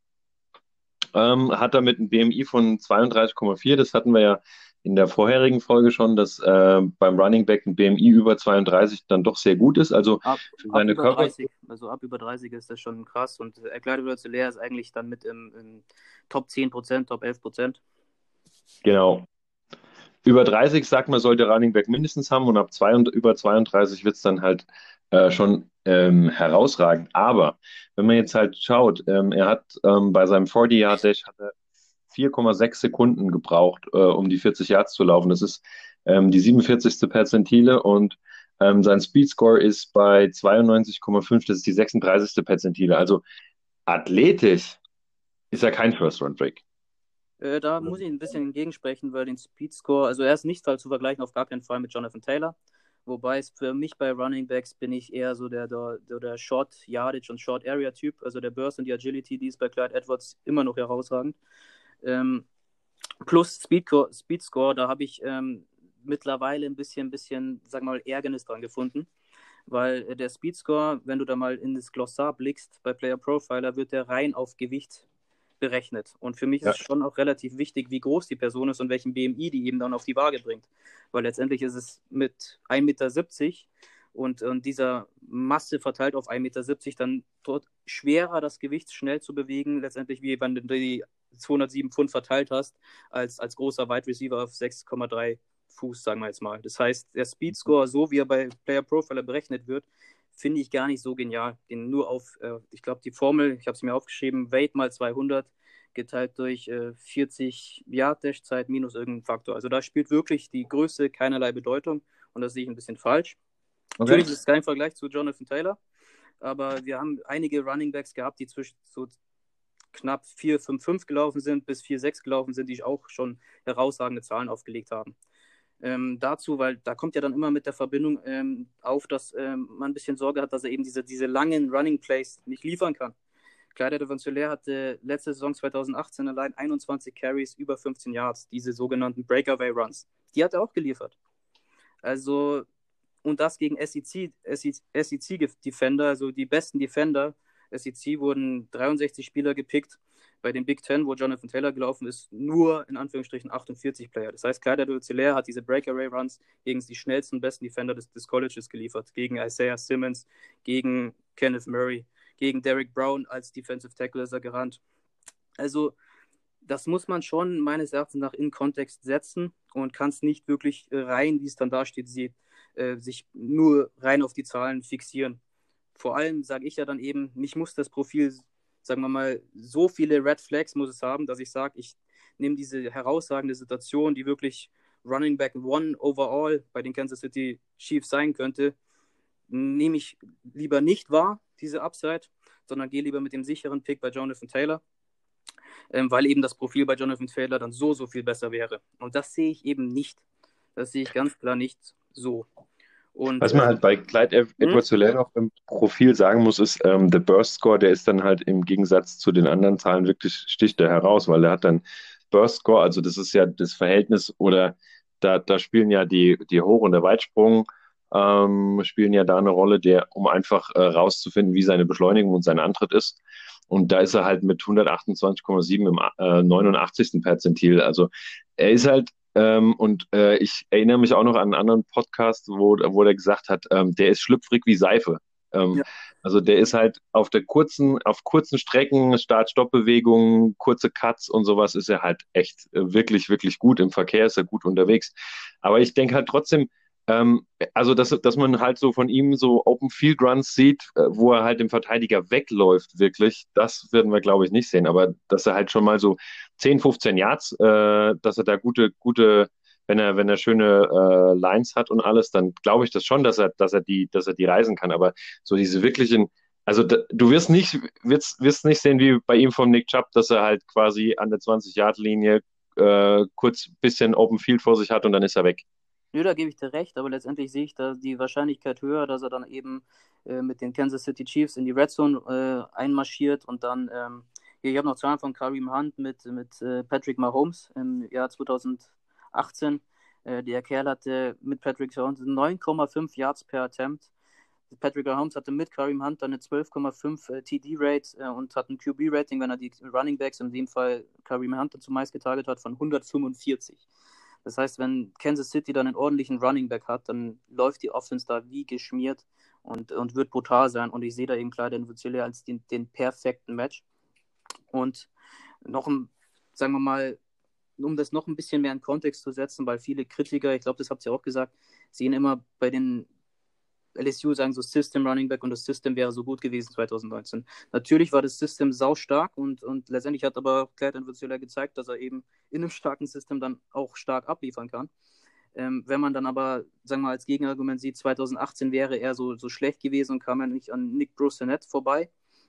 Hat damit ein BMI von 32,4. Das hatten wir ja in der vorherigen Folge schon, dass beim Running Back ein BMI über 32 dann doch sehr gut ist. Also für seine über Körper. 30, also ab über 30 ist das schon krass. Und Clyde Edwards-Helaire ist eigentlich dann mit im Top 10%, Top 11%. Genau. Über 30, sagt man, sollte Running Back mindestens haben und über 32 wird es dann halt schon herausragend. Aber wenn man jetzt halt schaut, er hat bei seinem 40-Yard-Dash 4,6 Sekunden gebraucht, um die 40 Yards zu laufen. Das ist die 47. Perzentile und sein Speed-Score ist bei 92,5, das ist die 36. Perzentile. Also athletisch Ist ja kein First-Round-Pick. Da muss ich ein bisschen entgegensprechen, weil den Speedscore, also er ist nicht zu vergleichen, auf gar keinen Fall mit Jonathan Taylor. Wobei es für mich bei Running Backs bin ich eher so der Short Yardage und Short Area Typ. Also der Burst und die Agility, die ist bei Clyde Edwards immer noch herausragend. Plus Speedscore, da habe ich mittlerweile ein bisschen, sagen wir mal, Ärgernis dran gefunden. Weil der Speedscore, wenn du da mal in das Glossar blickst, bei Player Profiler, wird der rein auf Gewicht berechnet. Und für mich ist Ja. es schon auch relativ wichtig, wie groß die Person ist und welchen BMI die eben dann auf die Waage bringt. Weil letztendlich ist es mit 1,70 Meter und dieser Masse verteilt auf 1,70 Meter dann dort schwerer, das Gewicht schnell zu bewegen, letztendlich wie wenn du die 207 Pfund verteilt hast, als großer Wide Receiver auf 6,3 Fuß, sagen wir jetzt mal. Das heißt, der Speedscore, so wie er bei Player Profiler berechnet wird, finde ich gar nicht so genial. Den nur auf, ich glaube, die Formel, ich habe es mir aufgeschrieben, Weight mal 200 geteilt durch 40 Yard-Dash-Zeit minus irgendein Faktor. Also da spielt wirklich die Größe keinerlei Bedeutung und das sehe ich ein bisschen falsch. Okay. Natürlich ist es kein Vergleich zu Jonathan Taylor, aber wir haben einige Running Backs gehabt, die zwischen so knapp 4,5,5 gelaufen sind, bis 4,6 gelaufen sind, die auch schon herausragende Zahlen aufgelegt haben. Dazu, weil da kommt ja dann immer mit der Verbindung auf, dass man ein bisschen Sorge hat, dass er eben diese langen Running Plays nicht liefern kann. Clyde Edwards-Helaire hatte letzte Saison 2018 allein 21 Carries über 15 Yards, diese sogenannten Breakaway Runs. Die hat er auch geliefert. Also, und das gegen SEC-Defender, also die besten Defender. SEC wurden 63 Spieler gepickt. Bei den Big Ten, wo Jonathan Taylor gelaufen ist, nur in Anführungsstrichen 48 Player. Das heißt, Clyde Edwards-Helaire hat diese Breakaway-Runs gegen die schnellsten und besten Defender des Colleges geliefert. Gegen Isaiah Simmons, gegen Kenneth Murray, gegen Derrick Brown als Defensive Tackle ist er gerannt. Also, das muss man schon meines Erachtens nach in Kontext setzen und kann es nicht wirklich rein, wie es dann da steht, sich nur rein auf die Zahlen fixieren. Vor allem sage ich ja dann eben, mich muss das Profil, sagen wir mal, so viele Red Flags muss es haben, dass ich sage, ich nehme diese herausragende Situation, die wirklich Running Back One overall bei den Kansas City Chiefs sein könnte, nehme ich lieber nicht wahr, diese Upside, sondern gehe lieber mit dem sicheren Pick bei Jonathan Taylor, weil eben das Profil bei Jonathan Taylor dann so viel besser wäre. Und das sehe ich eben nicht. Das sehe ich ganz klar nicht so. Und Was man halt bei Clyde Edwards-Helaire noch im Profil sagen muss, ist, der Burst Score, der ist dann halt im Gegensatz zu den anderen Zahlen wirklich, sticht der heraus, weil der hat dann Burst Score, also das ist ja das Verhältnis, oder da spielen ja die Hoch- und der Weitsprung, spielen ja da eine Rolle, um einfach rauszufinden, wie seine Beschleunigung und sein Antritt ist. Und da ist er halt mit 128,7 im 89. Perzentil. Also er ist halt ich erinnere mich auch noch an einen anderen Podcast, wo der gesagt hat, der ist schlüpfrig wie Seife. Ähm, ja, also der ist halt auf kurzen Strecken, Start-Stopp-Bewegungen, kurze Cuts und sowas ist er halt echt wirklich, wirklich gut. Im Verkehr ist er gut unterwegs. Aber ich denke halt trotzdem, also dass man halt so von ihm so Open Field Runs sieht, wo er halt dem Verteidiger wegläuft, wirklich, das werden wir, glaube ich, nicht sehen. Aber dass er halt schon mal so 10, 15 Yards, dass er da wenn er schöne Lines hat und alles, dann glaube ich das schon, dass er die reisen kann. Aber so diese wirklichen, also du wirst nicht sehen wie bei ihm vom Nick Chubb, dass er halt quasi an der 20-Yard-Linie kurz ein bisschen Open Field vor sich hat und dann ist er weg. nö, da gebe ich dir recht, aber letztendlich sehe ich da die Wahrscheinlichkeit höher, dass er dann eben mit den Kansas City Chiefs in die Red Zone einmarschiert und dann, ich habe noch Zahlen von Kareem Hunt mit Patrick Mahomes im Jahr 2018. Der Kerl hatte mit Patrick Mahomes 9,5 Yards per Attempt. Patrick Mahomes hatte mit Kareem Hunt dann eine 12,5 TD-Rate und hat ein QB-Rating, wenn er die Running Backs, in dem Fall Kareem Hunt zumeist getarget hat, von 145. Das heißt, wenn Kansas City dann einen ordentlichen Running Back hat, dann läuft die Offense da wie geschmiert und wird brutal sein. Und ich sehe da eben klar den Vuccelli als den perfekten Match. Und noch sagen wir mal, um das noch ein bisschen mehr in Kontext zu setzen, weil viele Kritiker, ich glaube, das habt ihr auch gesagt, sehen immer bei den LSU sagen so System Running Back und das System wäre so gut gewesen 2019. Natürlich war das System saustark und letztendlich hat aber Clyde Edwards-Helaire gezeigt, dass er eben in einem starken System dann auch stark abliefern kann. Wenn man dann aber, sagen wir mal, als Gegenargument sieht, 2018 wäre er so schlecht gewesen und kam ja nicht an Nick Broussenet vorbei,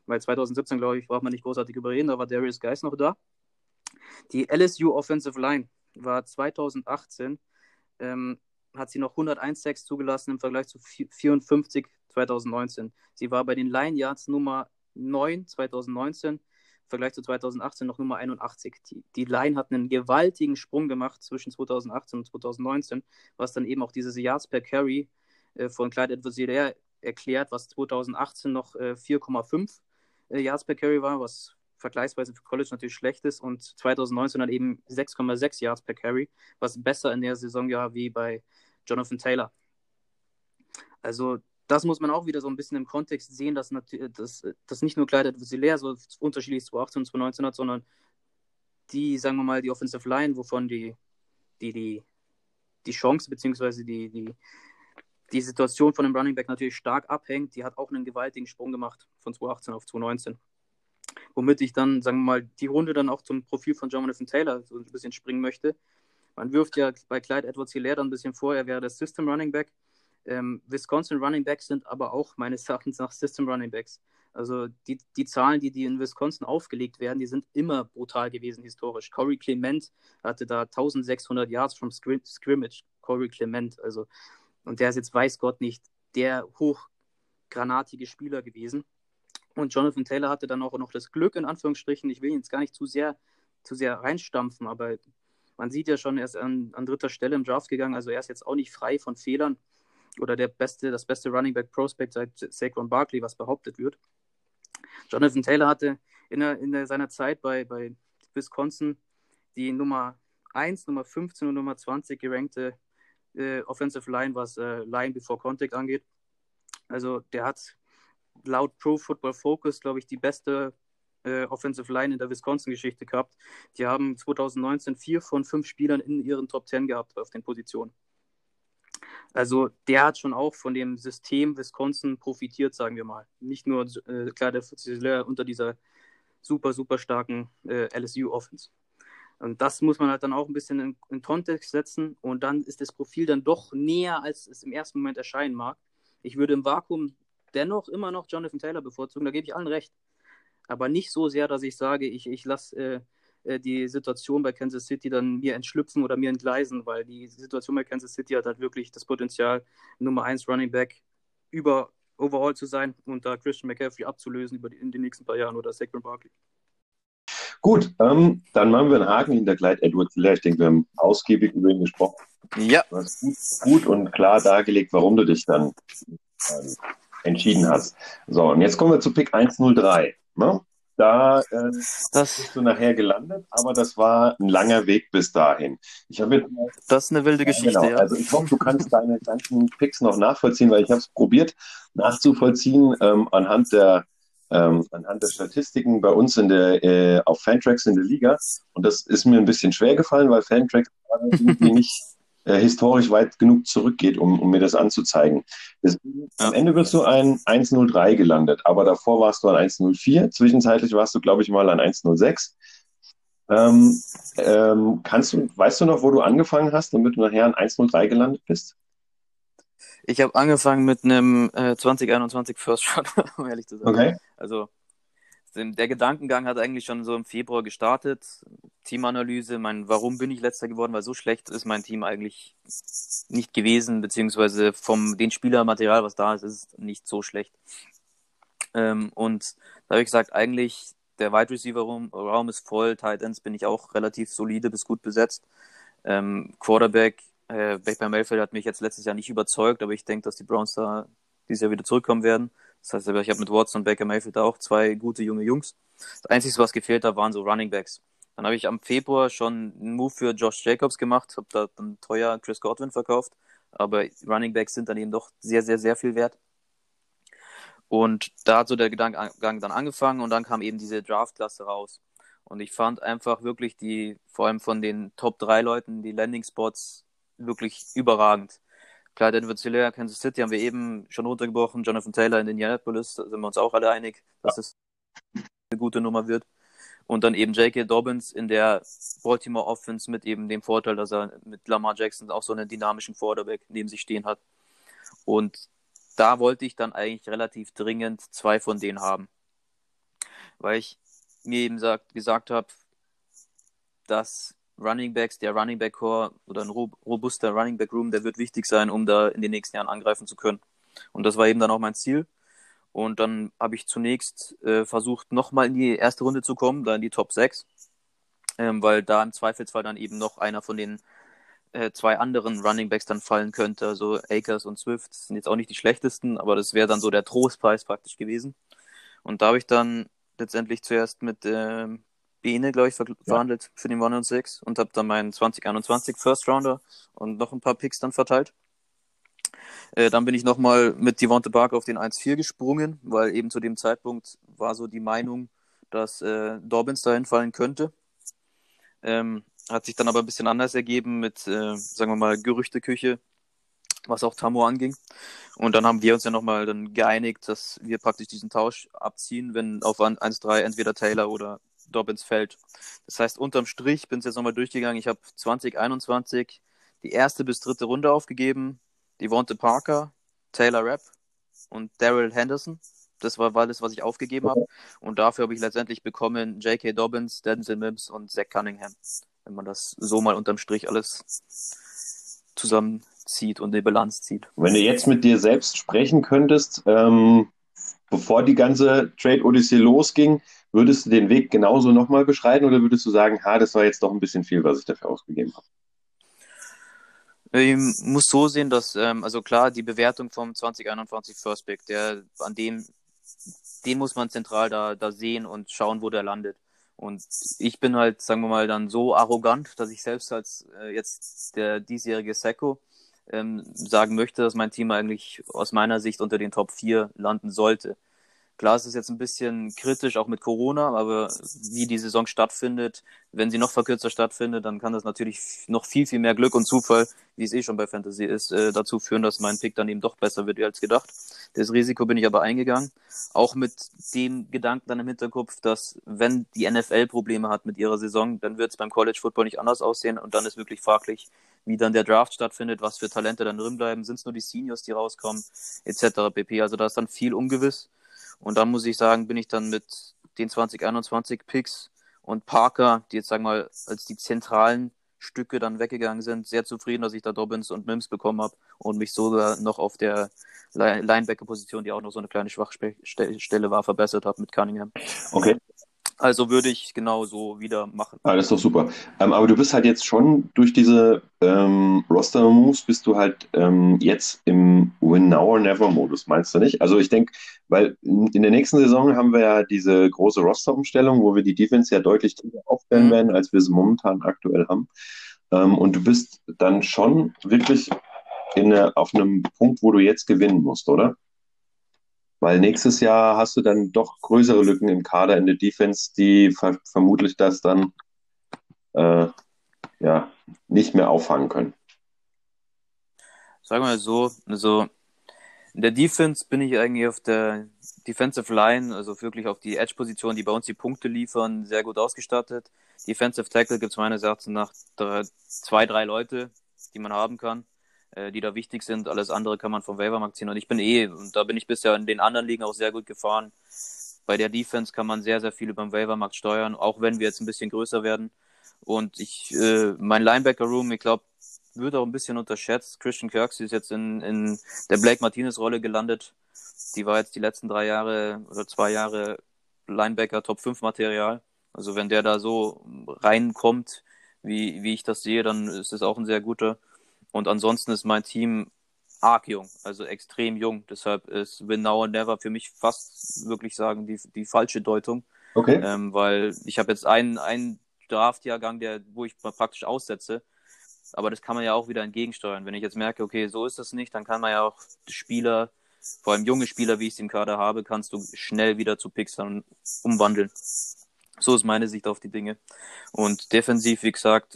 weil 2017, glaube ich, braucht man nicht großartig überreden, da war Darius Guice noch da. Die LSU Offensive Line war 2018, hat sie noch 101 Sacks zugelassen im Vergleich zu 54 2019. Sie war bei den Line Yards Nummer 9 2019, im Vergleich zu 2018 noch Nummer 81. Die Line hat einen gewaltigen Sprung gemacht zwischen 2018 und 2019, was dann eben auch dieses Yards per Carry von Clyde Edwards-Helaire erklärt, was 2018 noch 4,5 Yards per Carry war, was vergleichsweise für College natürlich schlecht ist, und 2019 dann eben 6,6 Yards per Carry, was besser in der Saison ja wie bei Jonathan Taylor. Also das muss man auch wieder so ein bisschen im Kontext sehen, dass nicht nur Clyde Edwards-Helaire so unterschiedlich 2018 und 2019 hat, sondern die, sagen wir mal, die Offensive Line, wovon die Chance bzw. die Situation von dem Running Back natürlich stark abhängt, die hat auch einen gewaltigen Sprung gemacht von 2018 auf 2019. Womit ich dann, sagen wir mal, die Runde dann auch zum Profil von Jonathan Taylor so ein bisschen springen möchte. Man wirft ja bei Clyde Edwards-Helaire dann ein bisschen vor, er wäre der System Running Back. Wisconsin Running Backs sind aber auch meines Erachtens nach System Running Backs. Also die Zahlen, die in Wisconsin aufgelegt werden, die sind immer brutal gewesen historisch. Corey Clement hatte da 1600 Yards from Scrimmage. Corey Clement, also, und der ist jetzt, weiß Gott nicht, der hochgranatige Spieler gewesen. Und Jonathan Taylor hatte dann auch noch das Glück, in Anführungsstrichen, ich will ihn jetzt gar nicht zu sehr reinstampfen, aber man sieht ja schon, er ist an dritter Stelle im Draft gegangen, also er ist jetzt auch nicht frei von Fehlern oder das beste Running Back Prospect seit Saquon Barkley, was behauptet wird. Jonathan Taylor hatte in seiner Zeit bei Wisconsin die Nummer 1, Nummer 15 und Nummer 20 gerankte Offensive Line, was Line before Contact angeht. Also der hat laut Pro Football Focus, glaube ich, die beste Offensive Line in der Wisconsin-Geschichte gehabt. Die haben 2019 4 von 5 Spielern in ihren Top 10 gehabt auf den Positionen. Also der hat schon auch von dem System Wisconsin profitiert, sagen wir mal. Nicht nur klar der Fuzileur unter dieser super, super starken LSU-Offense. Und das muss man halt dann auch ein bisschen in Kontext setzen, und dann ist das Profil dann doch näher, als es im ersten Moment erscheinen mag. Ich würde im Vakuum dennoch immer noch Jonathan Taylor bevorzugen, da gebe ich allen recht. Aber nicht so sehr, dass ich sage, ich lasse die Situation bei Kansas City dann mir entschlüpfen oder mir entgleisen, weil die Situation bei Kansas City hat halt wirklich das Potenzial, Nummer 1 Running Back overall zu sein und da Christian McCaffrey abzulösen in den nächsten paar Jahren oder Saquon Barkley. Gut, dann machen wir einen Haken hinter Clyde Edwards-Helaire. Ich denke, wir haben ausgiebig über ihn gesprochen. Ja. Du hast gut und klar dargelegt, warum du dich dann entschieden hast. So, und jetzt kommen wir zu Pick 103. Ne? Da bist du nachher gelandet, aber das war ein langer Weg bis dahin. Das ist eine wilde Geschichte, genau. Ja. Also ich hoffe, du kannst deine ganzen Picks noch nachvollziehen, weil ich habe es probiert nachzuvollziehen anhand der Statistiken bei uns auf Fantrax in der Liga. Und das ist mir ein bisschen schwer gefallen, weil Fantrax irgendwie nicht historisch weit genug zurückgeht, um mir das anzuzeigen. Deswegen, am Ende wirst du ein 103 gelandet, aber davor warst du an 104. Zwischenzeitlich warst du, glaube ich, mal an 106. Weißt du noch, wo du angefangen hast, damit du nachher an 103 gelandet bist? Ich habe angefangen mit einem 2021 First Round, um ehrlich zu sein. Okay. Also der Gedankengang hat eigentlich schon so im Februar gestartet. Teamanalyse, warum bin ich Letzter geworden, weil so schlecht ist mein Team eigentlich nicht gewesen, beziehungsweise vom den Spielermaterial, was da ist, ist nicht so schlecht. Und da habe ich gesagt, eigentlich der Wide Receiver Raum ist voll, Tight Ends bin ich auch relativ solide bis gut besetzt. Quarterback, Baker Mayfield hat mich jetzt letztes Jahr nicht überzeugt, aber ich denke, dass die Browns da dieses Jahr wieder zurückkommen werden. Das heißt, ich habe mit Watson und Baker Mayfield da auch 2 gute junge Jungs. Das Einzige, was gefehlt hat, waren so Running Backs. Dann habe ich am Februar schon einen Move für Josh Jacobs gemacht, habe da dann teuer Chris Godwin verkauft, aber Running Backs sind dann eben doch sehr, sehr, sehr viel wert. Und da hat so der Gedankengang dann angefangen und dann kam eben diese Draft-Klasse raus. Und ich fand einfach wirklich vor allem von den Top 3 Leuten, die Landing-Spots wirklich überragend. Clyde Edwards-Helaire, Kansas City haben wir eben schon runtergebrochen. Jonathan Taylor in Indianapolis, da sind wir uns auch alle einig, dass es eine gute Nummer wird. Und dann eben J.K. Dobbins in der Baltimore Offense mit eben dem Vorteil, dass er mit Lamar Jackson auch so einen dynamischen Quarterback neben sich stehen hat. Und da wollte ich dann eigentlich relativ dringend 2 von denen haben. weil ich mir eben gesagt habe, dass der Running Back Core oder ein robuster Running Back Room, der wird wichtig sein, um da in den nächsten Jahren angreifen zu können. Und das war eben dann auch mein Ziel. Und dann habe ich zunächst versucht, nochmal in die erste Runde zu kommen, da in die Top 6, weil da im Zweifelsfall dann eben noch einer von den zwei anderen Running Backs dann fallen könnte. Also Akers und Swift sind jetzt auch nicht die schlechtesten, aber das wäre dann so der Trostpreis praktisch gewesen. Und da habe ich dann letztendlich zuerst mit Bene, glaube ich, Ja. verhandelt für den 106 und habe dann meinen 2021 First Rounder und noch ein paar Picks dann verteilt. Dann bin ich nochmal mit Devonta Parker auf den 1-4 gesprungen, weil eben zu dem Zeitpunkt war so die Meinung, dass Dobbins dahin fallen könnte. Hat sich dann aber ein bisschen anders ergeben mit, sagen wir mal, Gerüchteküche, was auch Tammo anging. Und dann haben wir uns ja nochmal dann geeinigt, dass wir praktisch diesen Tausch abziehen, wenn auf 1-3 entweder Taylor oder Dobbins fällt. Das heißt, unterm Strich, bin es jetzt nochmal durchgegangen, ich habe 2021 die erste bis dritte Runde aufgegeben, Devonta Parker, Taylor Rapp und Daryl Henderson. Das war alles, was ich aufgegeben habe. Und dafür habe ich letztendlich bekommen J.K. Dobbins, Denzel Mims und Zach Cunningham. Wenn man das so mal unterm Strich alles zusammenzieht und eine Bilanz zieht. Wenn du jetzt mit dir selbst sprechen könntest, bevor die ganze Trade-Odyssee losging, würdest du den Weg genauso nochmal beschreiten oder würdest du sagen, das war jetzt doch ein bisschen viel, was ich dafür ausgegeben habe? Ich muss so sehen, dass, also klar, die Bewertung vom 2021 First Pick, den muss man zentral da sehen und schauen, wo der landet. Und ich bin halt, sagen wir mal, dann so arrogant, dass ich selbst als jetzt der diesjährige Sacco sagen möchte, dass mein Team eigentlich aus meiner Sicht unter den Top 4 landen sollte. Klar, es ist jetzt ein bisschen kritisch, auch mit Corona, aber wie die Saison stattfindet, wenn sie noch verkürzter stattfindet, dann kann das natürlich noch viel, viel mehr Glück und Zufall, wie es eh schon bei Fantasy ist, dazu führen, dass mein Pick dann eben doch besser wird als gedacht. Das Risiko bin ich aber eingegangen, auch mit dem Gedanken dann im Hinterkopf, dass wenn die NFL Probleme hat mit ihrer Saison, dann wird es beim College Football nicht anders aussehen und dann ist wirklich fraglich, wie dann der Draft stattfindet, was für Talente dann drin bleiben, sind es nur die Seniors, die rauskommen, etc. pp. Also da ist dann viel ungewiss. Und dann muss ich sagen, bin ich dann mit den 2021 Picks und Parker, die jetzt sagen wir mal als die zentralen Stücke dann weggegangen sind, sehr zufrieden, dass ich da Dobbins und Mims bekommen habe und mich sogar noch auf der Linebacker-Position, die auch noch so eine kleine Schwachstelle war, verbessert habe mit Cunningham. Okay. Also würde ich genau so wieder machen. Das ist doch super. Aber du bist halt jetzt schon durch diese Roster-Moves, bist du halt jetzt im Win-Now-or-Never-Modus, meinst du nicht? Also ich denke, weil in der nächsten Saison haben wir ja diese große Roster-Umstellung, wo wir die Defense ja deutlich tiefer aufstellen werden, als wir sie momentan aktuell haben. Und du bist dann schon wirklich auf einem Punkt, wo du jetzt gewinnen musst, oder? Weil nächstes Jahr hast du dann doch größere Lücken im Kader in der Defense, die vermutlich das dann äh, ja, nicht mehr auffangen können. Sagen wir mal so, also in der Defense bin ich eigentlich auf der Defensive Line, also wirklich auf die Edge-Position, die bei uns die Punkte liefern, sehr gut ausgestattet. Defensive Tackle gibt es meines Erachtens nach 2, 3 Leute, die man haben kann, die da wichtig sind. Alles andere kann man vom Waivermarkt ziehen. Und und da bin ich bisher in den anderen Ligen auch sehr gut gefahren. Bei der Defense kann man sehr, sehr viel über den Waivermarkt steuern, auch wenn wir jetzt ein bisschen größer werden. Und mein Linebacker-Room, ich glaube, wird auch ein bisschen unterschätzt. Christian Kirksey ist jetzt in der Blake Martinez-Rolle gelandet. Die war jetzt die letzten 3 Jahre oder 2 Jahre Linebacker Top 5 Material. Also wenn der da so reinkommt, wie ich das sehe, dann ist es auch ein sehr guter. Und ansonsten ist mein Team arg jung, also extrem jung. Deshalb ist Win Now or Never für mich fast wirklich sagen die falsche Deutung. Okay. Weil ich habe jetzt einen Draftjahrgang, wo ich praktisch aussetze. Aber das kann man ja auch wieder entgegensteuern. Wenn ich jetzt merke, okay, so ist das nicht, dann kann man ja auch Spieler, vor allem junge Spieler, wie ich es im Kader habe, kannst du schnell wieder zu Picks dann umwandeln. So ist meine Sicht auf die Dinge. Und defensiv, wie gesagt,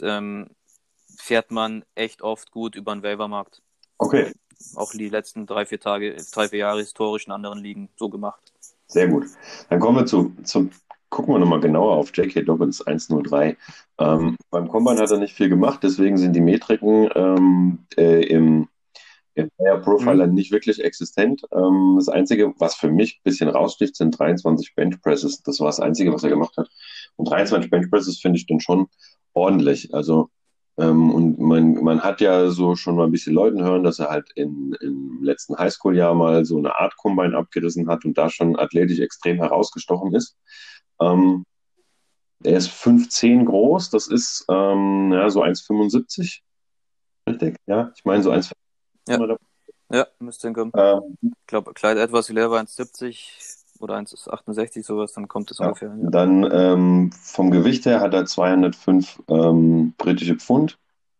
fährt man echt oft gut über den Waivermarkt. Okay. Auch die letzten 3, 4 Jahre historisch in anderen Ligen so gemacht. Sehr gut. Dann kommen wir gucken wir nochmal genauer auf J.K. Dobbins 103. Beim Combine hat er nicht viel gemacht, deswegen sind die Metriken Im Player Mhm. Profiler nicht wirklich existent. Das Einzige, was für mich ein bisschen raussticht, sind 23 Bench Presses. Das war das Einzige, was er gemacht hat. Und 23 Bench Presses finde ich dann schon ordentlich. Also, und man hat ja so schon mal ein bisschen Leuten hören, dass er halt im letzten Highschool-Jahr mal so eine Art Combine abgerissen hat und da schon athletisch extrem herausgestochen ist. Ähm, Er ist 5'10 groß, das ist ja, so 1,75, richtig? Ja, ich meine so Ja, 1,75 ja, müsste hinkommen. ähm, Ich glaube, Clyde Edwards-Helaire war 1,70 oder 1,68 sowas, dann kommt es ja. ungefähr hin, ja. Dann vom Gewicht her hat er 205 britische Pfund,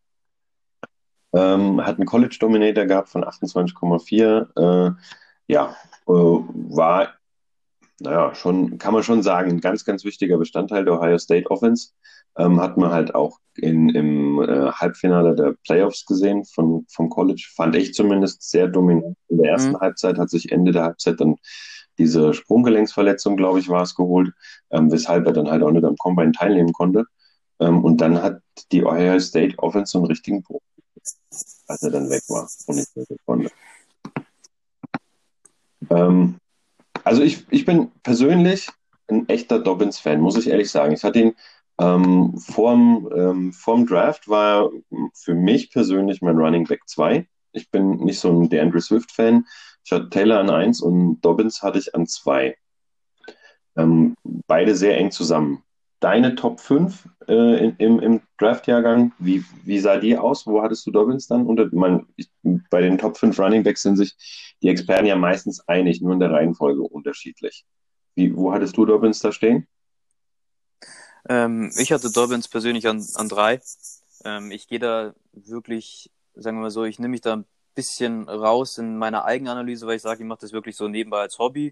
hat einen College Dominator gehabt von 28,4. Ja, war, naja, schon, kann man schon sagen, ein ganz, ganz wichtiger Bestandteil der Ohio State Offense. Hat man halt auch im Halbfinale der Playoffs gesehen vom College. Fand ich zumindest sehr dominant. In der Mhm. ersten Halbzeit hat sich Ende der Halbzeit dann diese Sprunggelenksverletzung, glaube ich, war es geholt, weshalb er dann halt auch nicht am Combine teilnehmen konnte. Und dann hat die Ohio State Offense so einen richtigen Bruch, als er dann weg war und nicht mehr konnte. Ähm, Also ich bin persönlich ein echter Dobbins-Fan, muss ich ehrlich sagen. Ich hatte ihn vorm Draft war er für mich persönlich mein Running Back 2. Ich bin nicht so ein DeAndre Swift-Fan. Ich hatte Taylor an eins und Dobbins hatte ich an 2. Beide sehr eng zusammen. Deine Top 5 im Draft-Jahrgang, wie sah die aus? Wo hattest du Dobbins dann? Bei den Top 5 Running Backs sind sich die Experten ja meistens einig, nur in der Reihenfolge unterschiedlich. Wo hattest du Dobbins da stehen? Ich hatte Dobbins persönlich an 3. Ich gehe da wirklich, sagen wir mal so, ich nehme mich da ein bisschen raus in meiner Eigenanalyse, weil ich sage, ich mache das wirklich so nebenbei als Hobby.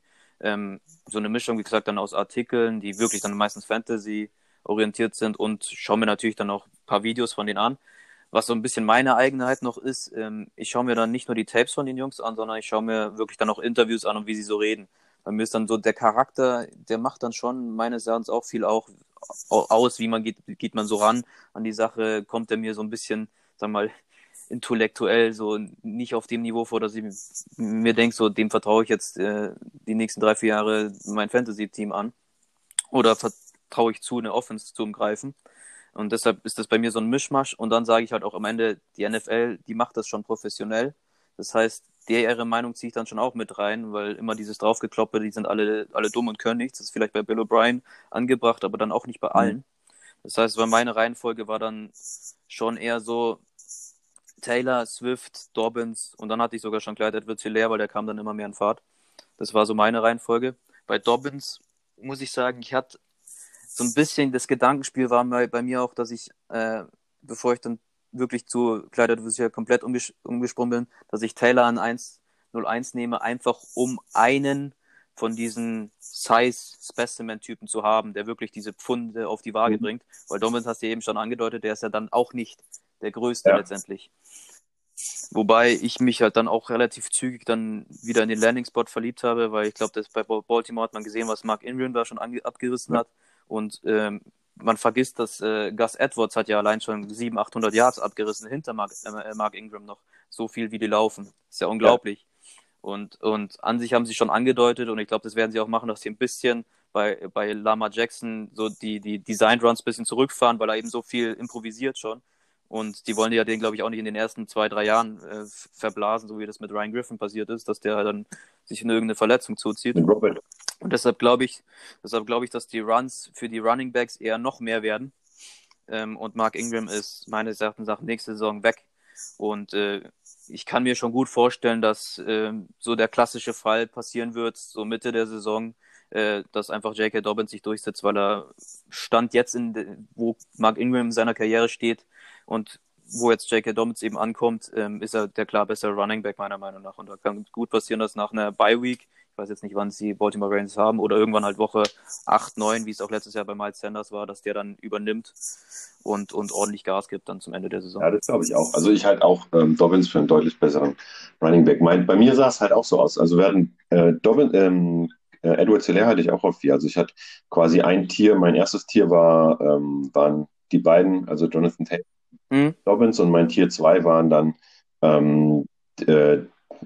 So eine Mischung, wie gesagt, dann aus Artikeln, die wirklich dann meistens Fantasy orientiert sind und schaue mir natürlich dann auch ein paar Videos von denen an. Was so ein bisschen meine Eigenheit noch ist, ich schaue mir dann nicht nur die Tapes von den Jungs an, sondern ich schaue mir wirklich dann auch Interviews an und wie sie so reden. Bei mir ist dann so der Charakter, der macht dann schon meines Erachtens auch viel auch aus, wie geht man so ran an die Sache, kommt er mir so ein bisschen, sag mal, intellektuell so nicht auf dem Niveau vor, dass ich mir denke, so dem vertraue ich jetzt die nächsten 3, 4 Jahre mein Fantasy-Team an oder vertraue ich zu, eine Offense zu umgreifen. Und deshalb ist das bei mir so ein Mischmasch. Und dann sage ich halt auch am Ende, die NFL, die macht das schon professionell. Das heißt, ihre Meinung ziehe ich dann schon auch mit rein, weil immer dieses Draufgekloppe, die sind alle dumm und können nichts. Das ist vielleicht bei Bill O'Brien angebracht, aber dann auch nicht bei Mhm. allen. Das heißt, weil meine Reihenfolge war dann schon eher so Taylor, Swift, Dobbins und dann hatte ich sogar schon Clyde Edwards-Helaire, weil der kam dann immer mehr in Fahrt. Das war so meine Reihenfolge. Bei Dobbins muss ich sagen, ich hatte so ein bisschen das Gedankenspiel war bei mir auch, dass ich, bevor ich dann wirklich zu Clyde Edwards-Helaire komplett umgesprungen bin, dass ich Taylor an 1,01 nehme, einfach um einen von diesen Size-Specimen-Typen zu haben, der wirklich diese Pfunde auf die Waage Mhm. bringt. Weil Dobbins hast du ja eben schon angedeutet, der ist ja dann auch nicht der Größte Ja, letztendlich. Wobei ich mich halt dann auch relativ zügig dann wieder in den Landing-Spot verliebt habe, weil ich glaube, dass bei Baltimore hat man gesehen, was Mark Ingram da schon abgerissen ja. hat. Und man vergisst, dass Gus Edwards hat ja allein schon 700, 800 Yards abgerissen hinter Mark Ingram noch. So viel wie die laufen. Ist ja Ja. unglaublich. Und an sich haben sie schon angedeutet und ich glaube, das werden sie auch machen, dass sie ein bisschen bei Lamar Jackson so die Design Runs ein bisschen zurückfahren, weil er eben so viel improvisiert schon. Und die wollen ja den, glaube ich, auch nicht in den ersten 2, 3 Jahren verblasen, so wie das mit Ryan Griffin passiert ist, dass der dann sich in irgendeine Verletzung zuzieht. Mit Robert. Und deshalb glaube ich, dass die Runs für die Running Backs eher noch mehr werden. Und Mark Ingram ist meines Erachtens nach nächste Saison weg. Und ich kann mir schon gut vorstellen, dass so der klassische Fall passieren wird, so Mitte der Saison, dass einfach J.K. Dobbins sich durchsetzt, weil er Stand jetzt, wo Mark Ingram in seiner Karriere steht und wo jetzt J.K. Dobbins eben ankommt, ist er der klar bessere Running Back meiner Meinung nach. Und da kann gut passieren, dass nach einer Bye-Week, ich weiß jetzt nicht, wann sie Baltimore Ravens haben, oder irgendwann halt Woche 8, 9, wie es auch letztes Jahr bei Miles Sanders war, dass der dann übernimmt und ordentlich Gas gibt dann zum Ende der Saison. Ja, das glaube ich auch. Also ich halt auch Dobbins für einen deutlich besseren Running Back. Bei mir sah es halt auch so aus. Also während Edward Helaire hatte ich auch auf 4. Also ich hatte quasi ein Tier, mein erstes Tier waren die beiden, also Jonathan Taylor, Mhm. Dobbins und mein Tier 2 waren dann äh,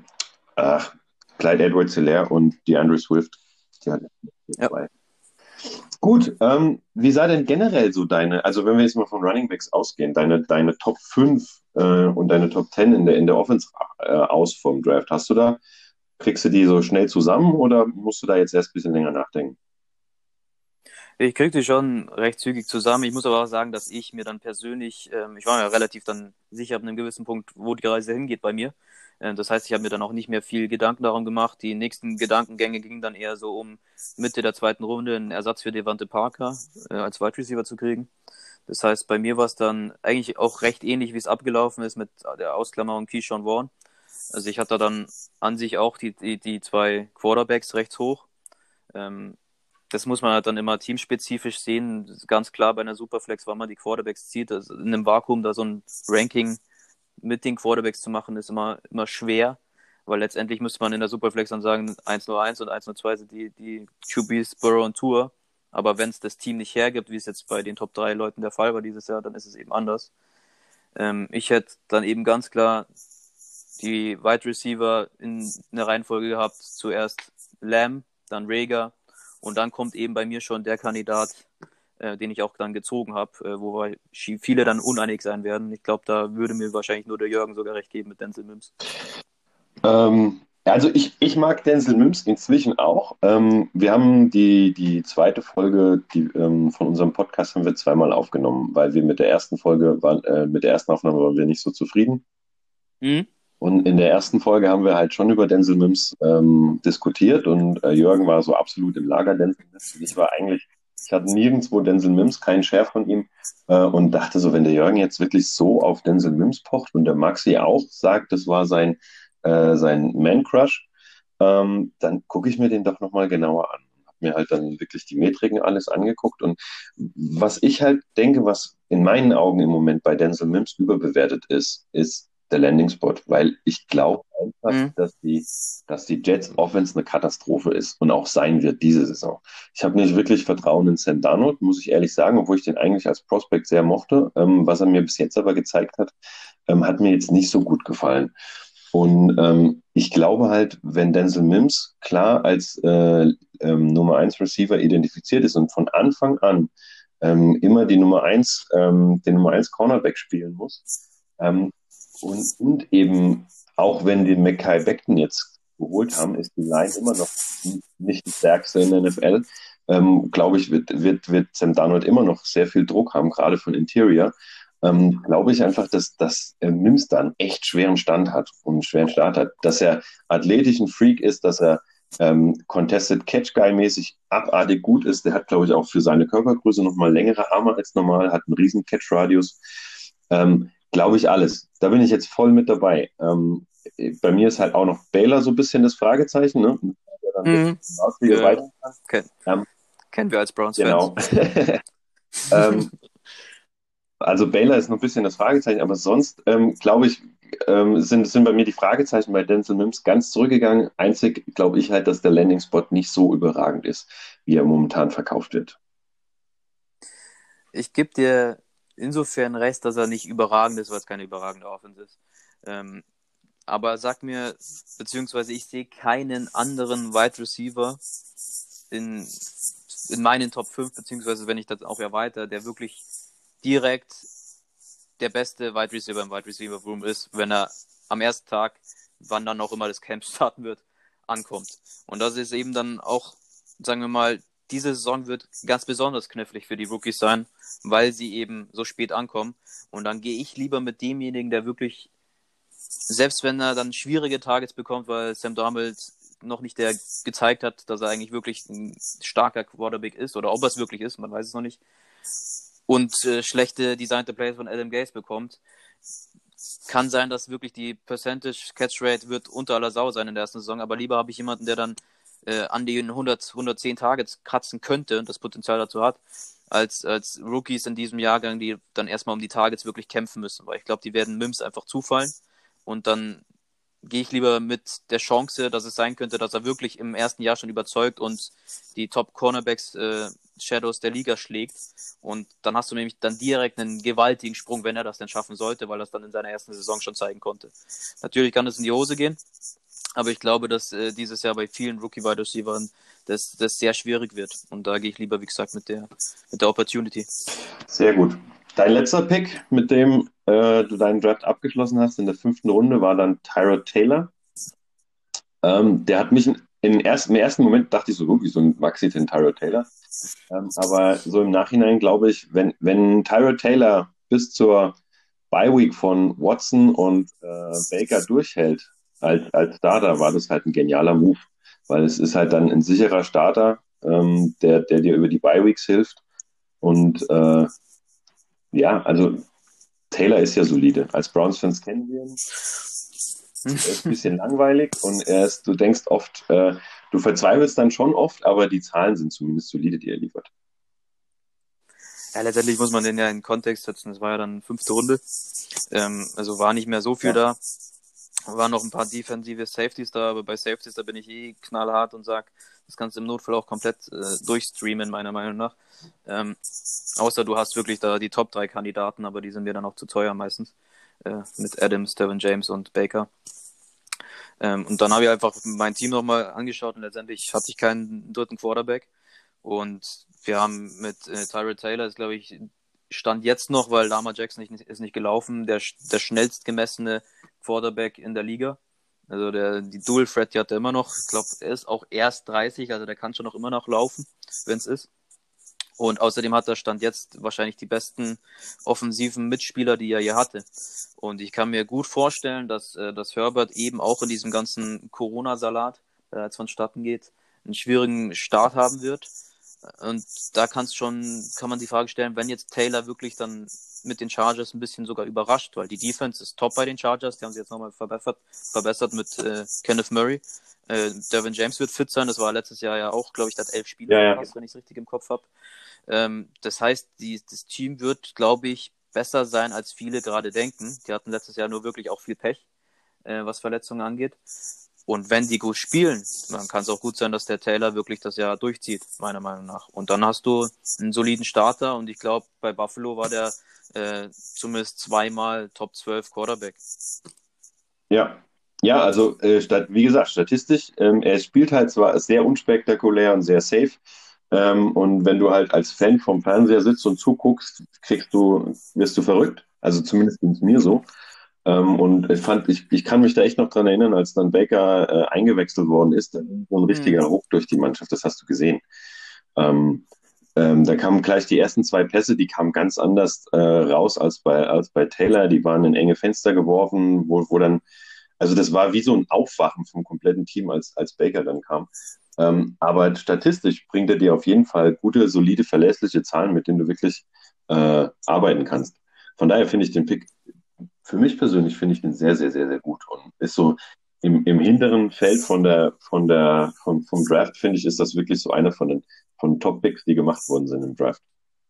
Clyde Edwards-Helaire und DeAndre Swift. Die hatten Ja. zwei. Gut, wie sah denn generell so also wenn wir jetzt mal von Running Backs ausgehen, deine Top 5 und deine Top 10 in der Offense aus vom Draft? Kriegst du die so schnell zusammen oder musst du da jetzt erst ein bisschen länger nachdenken? Ich krieg die schon recht zügig zusammen. Ich muss aber auch sagen, dass ich mir dann persönlich, ich war mir relativ dann sicher ab einem gewissen Punkt, wo die Reise hingeht bei mir. Das heißt, ich habe mir dann auch nicht mehr viel Gedanken darum gemacht. Die nächsten Gedankengänge gingen dann eher so um Mitte der zweiten Runde einen Ersatz für Devante Parker als Wide Receiver zu kriegen. Das heißt, bei mir war es dann eigentlich auch recht ähnlich, wie es abgelaufen ist mit der Ausklammerung Keyshawn Vaughn. Also ich hatte dann an sich auch die zwei Quarterbacks rechts hoch. Ähm, Das muss man halt dann immer teamspezifisch sehen. Ganz klar bei einer Superflex, wann man die Quarterbacks zieht. Also in einem Vakuum da so ein Ranking mit den Quarterbacks zu machen, ist immer schwer, weil letztendlich müsste man in der Superflex dann sagen, 1-0-1 und 1-0-2 sind die QBs Burrow und Tour. Aber wenn es das Team nicht hergibt, wie es jetzt bei den Top 3 Leuten der Fall war dieses Jahr, dann ist es eben anders. Ich hätte dann eben ganz klar die Wide Receiver in der Reihenfolge gehabt. Zuerst Lamb, dann Rager und dann kommt eben bei mir schon der Kandidat, den ich auch dann gezogen habe, wo viele dann uneinig sein werden. Ich glaube, da würde mir wahrscheinlich nur der Jürgen sogar recht geben mit Denzel Mims. Also ich mag Denzel Mims inzwischen auch. Wir haben die zweite Folge von unserem Podcast haben wir zweimal aufgenommen, weil wir mit der ersten Aufnahme waren wir nicht so zufrieden. Mhm. Und in der ersten Folge haben wir halt schon über Denzel Mims diskutiert und Jürgen war so absolut im Lager Denzel Mims. Ich hatte nirgendwo Denzel Mims, keinen Share von ihm und dachte so, wenn der Jürgen jetzt wirklich so auf Denzel Mims pocht und der Maxi auch sagt, das war sein Man-Crush, dann gucke ich mir den doch nochmal genauer an. Habe mir halt dann wirklich die Metriken alles angeguckt und was ich halt denke, was in meinen Augen im Moment bei Denzel Mims überbewertet ist der Landing Spot, weil ich glaube einfach, Mhm. dass die Jets Offense eine Katastrophe ist und auch sein wird diese Saison. Ich habe nicht wirklich Vertrauen in Sam Darnold, muss ich ehrlich sagen, obwohl ich den eigentlich als Prospect sehr mochte. Was er mir bis jetzt aber gezeigt hat, hat mir jetzt nicht so gut gefallen. Und ich glaube halt, wenn Denzel Mims klar als Nummer 1 Receiver identifiziert ist und von Anfang an immer den Nummer 1 Cornerback spielen muss, ähm, und eben, auch wenn die Mekhi Becton jetzt geholt haben, ist die Line immer noch nicht die stärkste in der NFL. Glaube ich, wird Sam Darnold immer noch sehr viel Druck haben, gerade von Interior. Glaube ich einfach, dass Mims da einen echt schweren Stand hat und einen schweren Start hat. Dass er athletisch ein Freak ist, dass er Contested Catch Guy mäßig abartig gut ist. Der hat, glaube ich, auch für seine Körpergröße nochmal längere Arme als normal, hat einen riesen Catch-Radius. Glaube ich alles. Da bin ich jetzt voll mit dabei. Bei mir ist halt auch noch Baylor so ein bisschen das Fragezeichen, ne? Der dann wirklich Mhm. Ja, weiter kann. ken kennen wir als Browns-Fans. Genau. ähm, also Baylor ist noch ein bisschen das Fragezeichen, aber sonst glaube ich, sind bei mir die Fragezeichen bei Denzel Mims ganz zurückgegangen. Einzig glaube ich halt, dass der Landing-Spot nicht so überragend ist, wie er momentan verkauft wird. Ich gebe dir insofern recht, dass er nicht überragend ist, weil es keine überragende Offense ist. Ähm, aber sag mir, beziehungsweise ich sehe keinen anderen Wide Receiver in, in meinen Top 5, beziehungsweise wenn ich das auch erweitere, der wirklich direkt der beste Wide Receiver im Wide Receiver Room ist, wenn er am ersten Tag, wann dann auch immer das Camp starten wird, ankommt. Und das ist eben dann auch, sagen wir mal, diese Saison wird ganz besonders knifflig für die Rookies sein, weil sie eben so spät ankommen. Und dann gehe ich lieber mit demjenigen, der wirklich, selbst wenn er dann schwierige Targets bekommt, weil Sam Darnold noch nicht der gezeigt hat, dass er eigentlich wirklich ein starker Quarterback ist oder ob er es wirklich ist, man weiß es noch nicht, und schlechte designte Plays von Adam Gase bekommt, kann sein, dass wirklich die Percentage Catch Rate wird unter aller Sau sein in der ersten Saison, aber lieber habe ich jemanden, der dann an die 110 Targets kratzen könnte und das Potenzial dazu hat, als Rookies in diesem Jahrgang, die dann erstmal um die Targets wirklich kämpfen müssen, weil ich glaube, die werden Mims einfach zufallen und dann gehe ich lieber mit der Chance, dass es sein könnte, dass er wirklich im ersten Jahr schon überzeugt und die Top Cornerbacks Shadows der Liga schlägt. Und dann hast du nämlich dann direkt einen gewaltigen Sprung, wenn er das denn schaffen sollte, weil er es dann in seiner ersten Saison schon zeigen konnte. Natürlich kann es in die Hose gehen, aber ich glaube, dass dieses Jahr bei vielen Rookie-Wide Receivers das sehr schwierig wird. Und da gehe ich lieber, wie gesagt, mit der Opportunity. Sehr gut. Dein letzter Pick, mit dem du deinen Draft abgeschlossen hast in der 5. Runde, war dann Tyrod Taylor. Der hat mich im ersten Moment dachte ich so, wieso magst du den Tyrod Taylor? Aber so im Nachhinein glaube ich, wenn Tyrod Taylor bis zur Bye-Week von Watson und Baker durchhält als Starter, war das halt ein genialer Move, weil es ist halt dann ein sicherer Starter, der dir über die Bye-Weeks hilft. Und ja, also Taylor ist ja solide. Als Browns-Fans kennen wir ihn. Er ist ein bisschen langweilig und du denkst oft, du verzweifelst dann schon oft, aber die Zahlen sind zumindest solide, die er liefert. Ja, letztendlich muss man den ja in den Kontext setzen. Das war ja dann 5. Runde. Also war nicht mehr so viel da. Waren noch ein paar defensive Safeties da, aber bei Safeties, da bin ich knallhart und sage, das kannst du im Notfall auch komplett durchstreamen, meiner Meinung nach. Außer du hast wirklich da die Top 3 Kandidaten, aber die sind mir dann auch zu teuer meistens. Mit Adams, Derwin James und Baker. Und dann habe ich einfach mein Team nochmal angeschaut und letztendlich hatte ich keinen dritten Quarterback. Und wir haben mit Tyrod Taylor, ist glaube ich, Stand jetzt noch, weil Lamar Jackson ist nicht gelaufen, der schnellst gemessene Quarterback in der Liga. Also die Dual Threat, die hat er immer noch. Ich glaube, er ist auch erst 30, also der kann schon noch immer noch laufen, wenn es ist. Und außerdem hat er Stand jetzt wahrscheinlich die besten offensiven Mitspieler, die er je hatte. Und ich kann mir gut vorstellen, dass Herbert eben auch in diesem ganzen Corona-Salat, der jetzt vonstatten geht, einen schwierigen Start haben wird. Und da kann man die Frage stellen, wenn jetzt Taylor wirklich dann mit den Chargers ein bisschen sogar überrascht, weil die Defense ist top bei den Chargers, die haben sie jetzt nochmal verbessert mit Kenneth Murray. Derwin James wird fit sein, das war letztes Jahr ja auch, glaube ich, der hat 11 Spiele verpasst, wenn ich es richtig im Kopf habe. Das heißt, das Team wird, glaube ich, besser sein, als viele gerade denken. Die hatten letztes Jahr nur wirklich auch viel Pech, was Verletzungen angeht. Und wenn die gut spielen, dann kann es auch gut sein, dass der Taylor wirklich das Jahr durchzieht, meiner Meinung nach. Und dann hast du einen soliden Starter und ich glaube, bei Buffalo war der zumindest zweimal Top 12 Quarterback. Ja, also wie gesagt, statistisch, er spielt halt zwar sehr unspektakulär und sehr safe, und wenn du halt als Fan vom Fernseher sitzt und zuguckst, wirst du verrückt. Also zumindest ging es mir so. Und ich kann mich da echt noch dran erinnern, als dann Baker eingewechselt worden ist, da ging so ein richtiger Ruck durch die Mannschaft, das hast du gesehen. Da kamen gleich die ersten 2 Pässe, die kamen ganz anders raus als bei Taylor. Die waren in enge Fenster geworfen, wo dann, also das war wie so ein Aufwachen vom kompletten Team, als Baker dann kam. Aber statistisch bringt er dir auf jeden Fall gute, solide, verlässliche Zahlen, mit denen du wirklich arbeiten kannst. Von daher finde ich den Pick, für mich persönlich finde ich den sehr, sehr, sehr, sehr gut und ist so im hinteren Feld vom Draft, finde ich, ist das wirklich so einer von Top-Picks, die gemacht worden sind im Draft.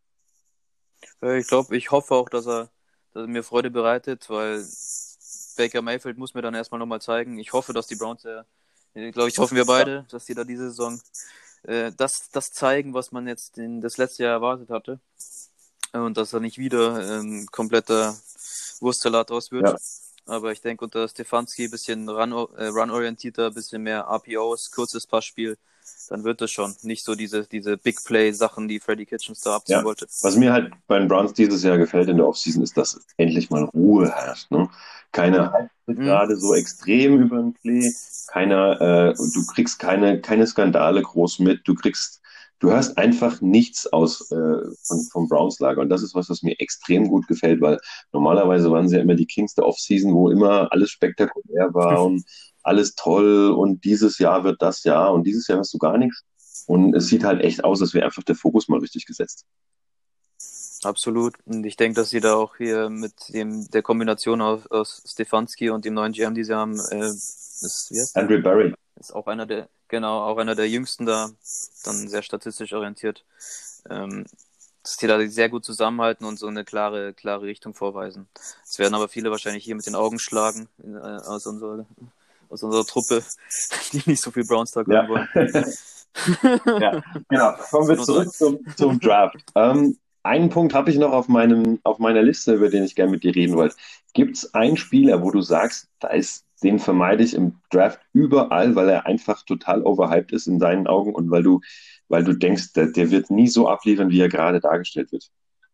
Ich hoffe auch, dass er mir Freude bereitet, weil Baker Mayfield muss mir dann erstmal nochmal zeigen. Ich hoffe, dass die Browns, glaube ich, hoffen wir beide, dass die da diese Saison das zeigen, was man jetzt das letzte Jahr erwartet hatte. Und dass er nicht wieder ein kompletter Wurstsalat aus wird. Ja. Aber ich denke, unter Stefanski ein bisschen run-orientierter, ein bisschen mehr RPOs, kurzes Passspiel, dann wird das schon. Nicht so diese Big-Play-Sachen, die Freddy Kitchens da abziehen wollte. Was mir halt bei den Browns dieses Jahr gefällt in der Offseason, ist, dass endlich mal Ruhe herrscht. Ne? Keine Hype gerade so extrem über den Play. Du kriegst keine Skandale groß mit. Du hörst einfach nichts vom Browns-Lager. Und das ist was mir extrem gut gefällt, weil normalerweise waren sie ja immer die Kings der Offseason, wo immer alles spektakulär war und alles toll und dieses Jahr wird das Jahr und dieses Jahr hast du gar nichts. Und es sieht halt echt aus, als wäre einfach der Fokus mal richtig gesetzt. Absolut. Und ich denke, dass sie da auch hier mit der Kombination aus Stefanski und dem neuen GM, die sie haben, Andre Barry. Ist auch einer der Jüngsten da, dann sehr statistisch orientiert. Dass die da sehr gut zusammenhalten und so eine klare Richtung vorweisen. Es werden aber viele wahrscheinlich hier mit den Augen schlagen aus unserer Truppe, die nicht so viel Browns Talk hören wollen. Ja, genau. Kommen wir Und so. zurück zum Draft. Einen Punkt habe ich noch auf meiner Liste, über den ich gerne mit dir reden wollte. Gibt es einen Spieler, wo du sagst, den vermeide ich im Draft überall, weil er einfach total overhyped ist in deinen Augen und weil du denkst, der wird nie so abliefern, wie er gerade dargestellt wird?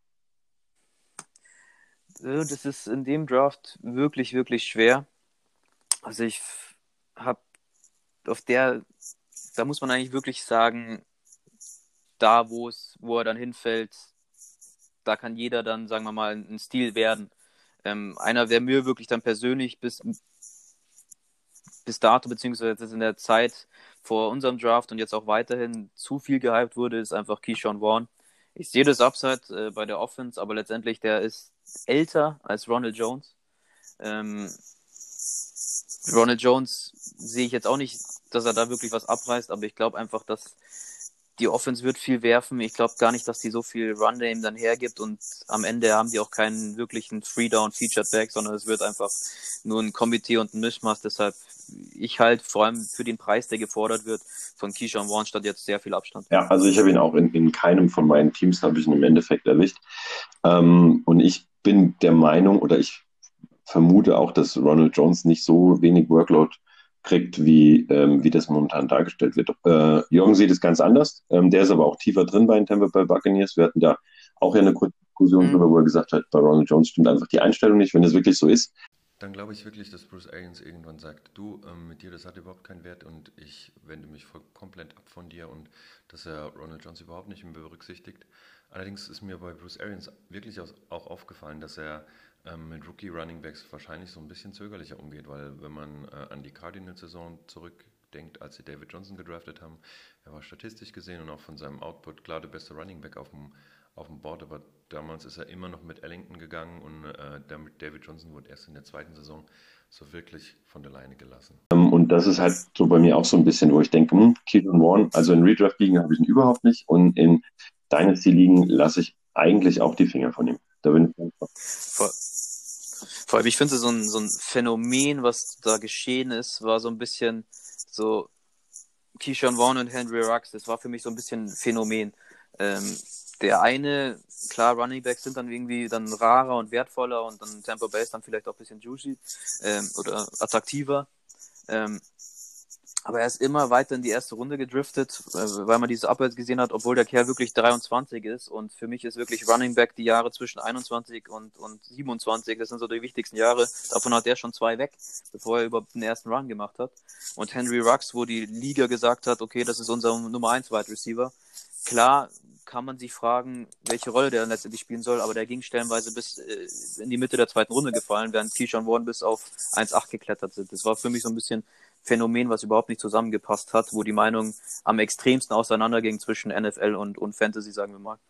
Das ist in dem Draft wirklich, wirklich schwer. Also ich habe auf da muss man eigentlich wirklich sagen, da wo er dann hinfällt, da kann jeder dann, sagen wir mal, ein Stil werden. Einer, der mir wirklich dann persönlich bis dato, beziehungsweise in der Zeit vor unserem Draft und jetzt auch weiterhin zu viel gehypt wurde, ist einfach Keyshawn Vaughn. Ich sehe das Upside bei der Offense, aber letztendlich der ist älter als Ronald Jones. Ähm, Ronald Jones sehe ich jetzt auch nicht, dass er da wirklich was abreißt, aber ich glaube einfach, dass die Offense wird viel werfen. Ich glaube gar nicht, dass die so viel Run-Game dann hergibt und am Ende haben die auch keinen wirklichen Three-Down-Featured-Back, sondern es wird einfach nur ein Komitee und ein Mischmasch. Deshalb, ich halt vor allem für den Preis, der gefordert wird, von Keyshawn Vaughn statt jetzt sehr viel Abstand. Ja, also ich habe ihn auch in keinem von meinen Teams habe ich ihn im Endeffekt erwischt. Und ich bin der Meinung oder ich vermute auch, dass Ronald Jones nicht so wenig Workload kriegt, wie das momentan dargestellt wird. Jürgen sieht es ganz anders. Der ist aber auch tiefer drin bei den Tampa Bay Buccaneers. Wir hatten da auch ja eine kurze Diskussion Mhm. drüber, wo er gesagt hat, bei Ronald Jones stimmt einfach die Einstellung nicht. Wenn es wirklich so ist, Dann glaube ich wirklich, dass Bruce Arians irgendwann sagt, du, mit dir, das hat überhaupt keinen Wert und ich wende mich voll komplett ab von dir und dass er Ronald Jones überhaupt nicht mehr berücksichtigt. Allerdings ist mir bei Bruce Arians wirklich auch aufgefallen, dass er mit Rookie Running Backs wahrscheinlich so ein bisschen zögerlicher umgeht, weil wenn man an die Cardinals-Saison zurückdenkt, als sie David Johnson gedraftet haben, er war statistisch gesehen und auch von seinem Output klar der beste Running Back auf dem Board, aber damals ist er immer noch mit Ellington gegangen und David Johnson wurde erst in der zweiten Saison so wirklich von der Leine gelassen. und das ist halt so bei mir auch so ein bisschen, wo ich denke, Keaton Vaughn, also in Redraft-Ligen habe ich ihn überhaupt nicht und in Dynasty-Ligen lasse ich eigentlich auch die Finger von ihm. Da bin ich Vor, vor allem, ich finde so ein Phänomen, was da geschehen ist, war so ein bisschen so Keyshawn Vaughn und Henry Ruggs, das war für mich so ein bisschen ein Phänomen. Der eine, klar, Running Backs sind dann irgendwie dann rarer und wertvoller und dann Tampa Bay ist dann vielleicht auch ein bisschen juicy oder attraktiver. Ähm, aber er ist immer weiter in die erste Runde gedriftet, weil man diese Upwards gesehen hat, obwohl der Kerl wirklich 23 ist. Und für mich ist wirklich Running Back die Jahre zwischen 21 und 27, das sind so die wichtigsten Jahre. Davon hat er schon 2 weg, bevor er überhaupt den ersten Run gemacht hat. Und Henry Ruggs, wo die Liga gesagt hat, okay, das ist unser Nummer 1 Wide Receiver. Klar kann man sich fragen, welche Rolle der dann letztendlich spielen soll, aber der ging stellenweise bis in die Mitte der zweiten Runde gefallen, während Keyshawn Vaughn bis auf 1,8 geklettert sind. Das war für mich so ein bisschen Phänomen, was überhaupt nicht zusammengepasst hat, wo die Meinung am extremsten auseinanderging zwischen NFL und Fantasy, sagen wir mal.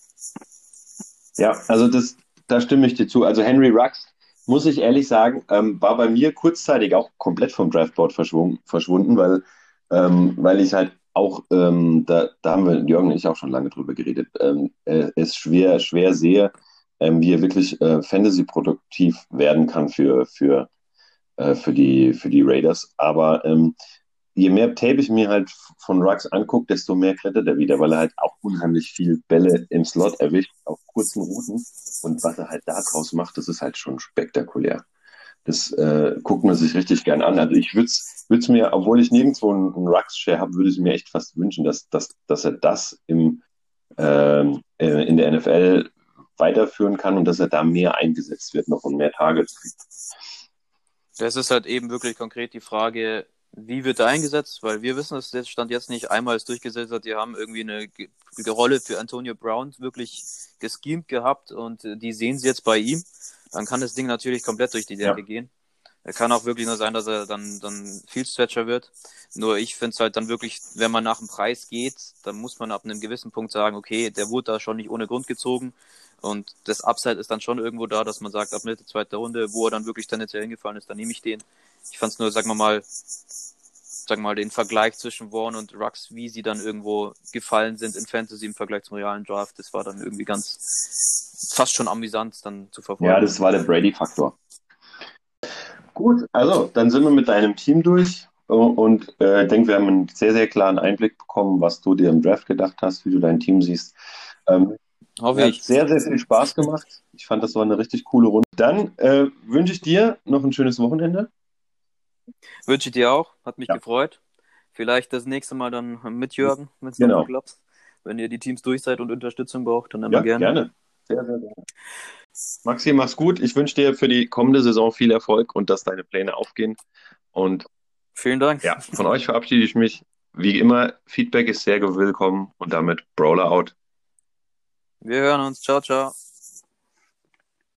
Ja, also da stimme ich dir zu. Also Henry Ruggs, muss ich ehrlich sagen, war bei mir kurzzeitig auch komplett vom Draftboard verschwunden, weil ich halt auch, da haben wir Jürgen und ich auch schon lange drüber geredet, es schwer sehe, wie er wirklich Fantasy-produktiv werden kann für die Raiders. Aber je mehr Tape ich mir halt von Ruggs angucke, desto mehr klettert er wieder, weil er halt auch unheimlich viel Bälle im Slot erwischt, auf kurzen Routen. Und was er halt da draus macht, das ist halt schon spektakulär. Das guckt man sich richtig gern an. Also ich würde es mir, obwohl ich nirgendwo einen Ruggs-Share habe, würde ich mir echt fast wünschen, dass er das in der NFL weiterführen kann und dass er da mehr eingesetzt wird noch und mehr Targets kriegt. Das ist halt eben wirklich konkret die Frage, wie wird er eingesetzt? Weil wir wissen, dass der Stand jetzt nicht einmal ist durchgesetzt hat. Die haben irgendwie eine Rolle für Antonio Brown wirklich geschemt gehabt und die sehen sie jetzt bei ihm. Dann kann das Ding natürlich komplett durch die Decke Ja. gehen. Kann auch wirklich nur sein, dass er dann Field Stretcher wird. Nur ich finde es halt dann wirklich, wenn man nach dem Preis geht, dann muss man ab einem gewissen Punkt sagen, okay, der wurde da schon nicht ohne Grund gezogen. Und das Upside ist dann schon irgendwo da, dass man sagt, ab Mitte zweiter Runde, wo er dann wirklich tendenziell hingefallen ist, dann nehme ich den. Ich fand es nur, sagen wir mal, den Vergleich zwischen Vaughn und Ruggs, wie sie dann irgendwo gefallen sind in Fantasy im Vergleich zum realen Draft, das war dann irgendwie ganz fast schon amüsant dann zu Ja, verfolgen. das war der Brady-Faktor. Gut, also dann sind wir mit deinem Team durch. und denke, wir haben einen sehr, sehr klaren Einblick bekommen, was du dir im Draft gedacht hast, wie du dein Team siehst. Hoffe Hat ich. sehr, sehr viel Spaß gemacht. Ich fand, das war eine richtig coole Runde. Dann wünsche ich dir noch ein schönes Wochenende. Wünsche ich dir auch. Hat mich Ja, gefreut. Vielleicht das nächste Mal dann mit Jürgen, wenn es nochmal genau. klappt. Wenn ihr die Teams durch seid und Unterstützung braucht, dann immer Ja, gerne. gerne. Sehr, sehr gerne. Maxi, mach's gut. Ich wünsche dir für die kommende Saison viel Erfolg und dass deine Pläne aufgehen. Und Vielen Dank. ja, von euch verabschiede ich mich. Wie immer, Feedback ist sehr willkommen und damit Brawler out. Wir hören uns. Ciao, ciao.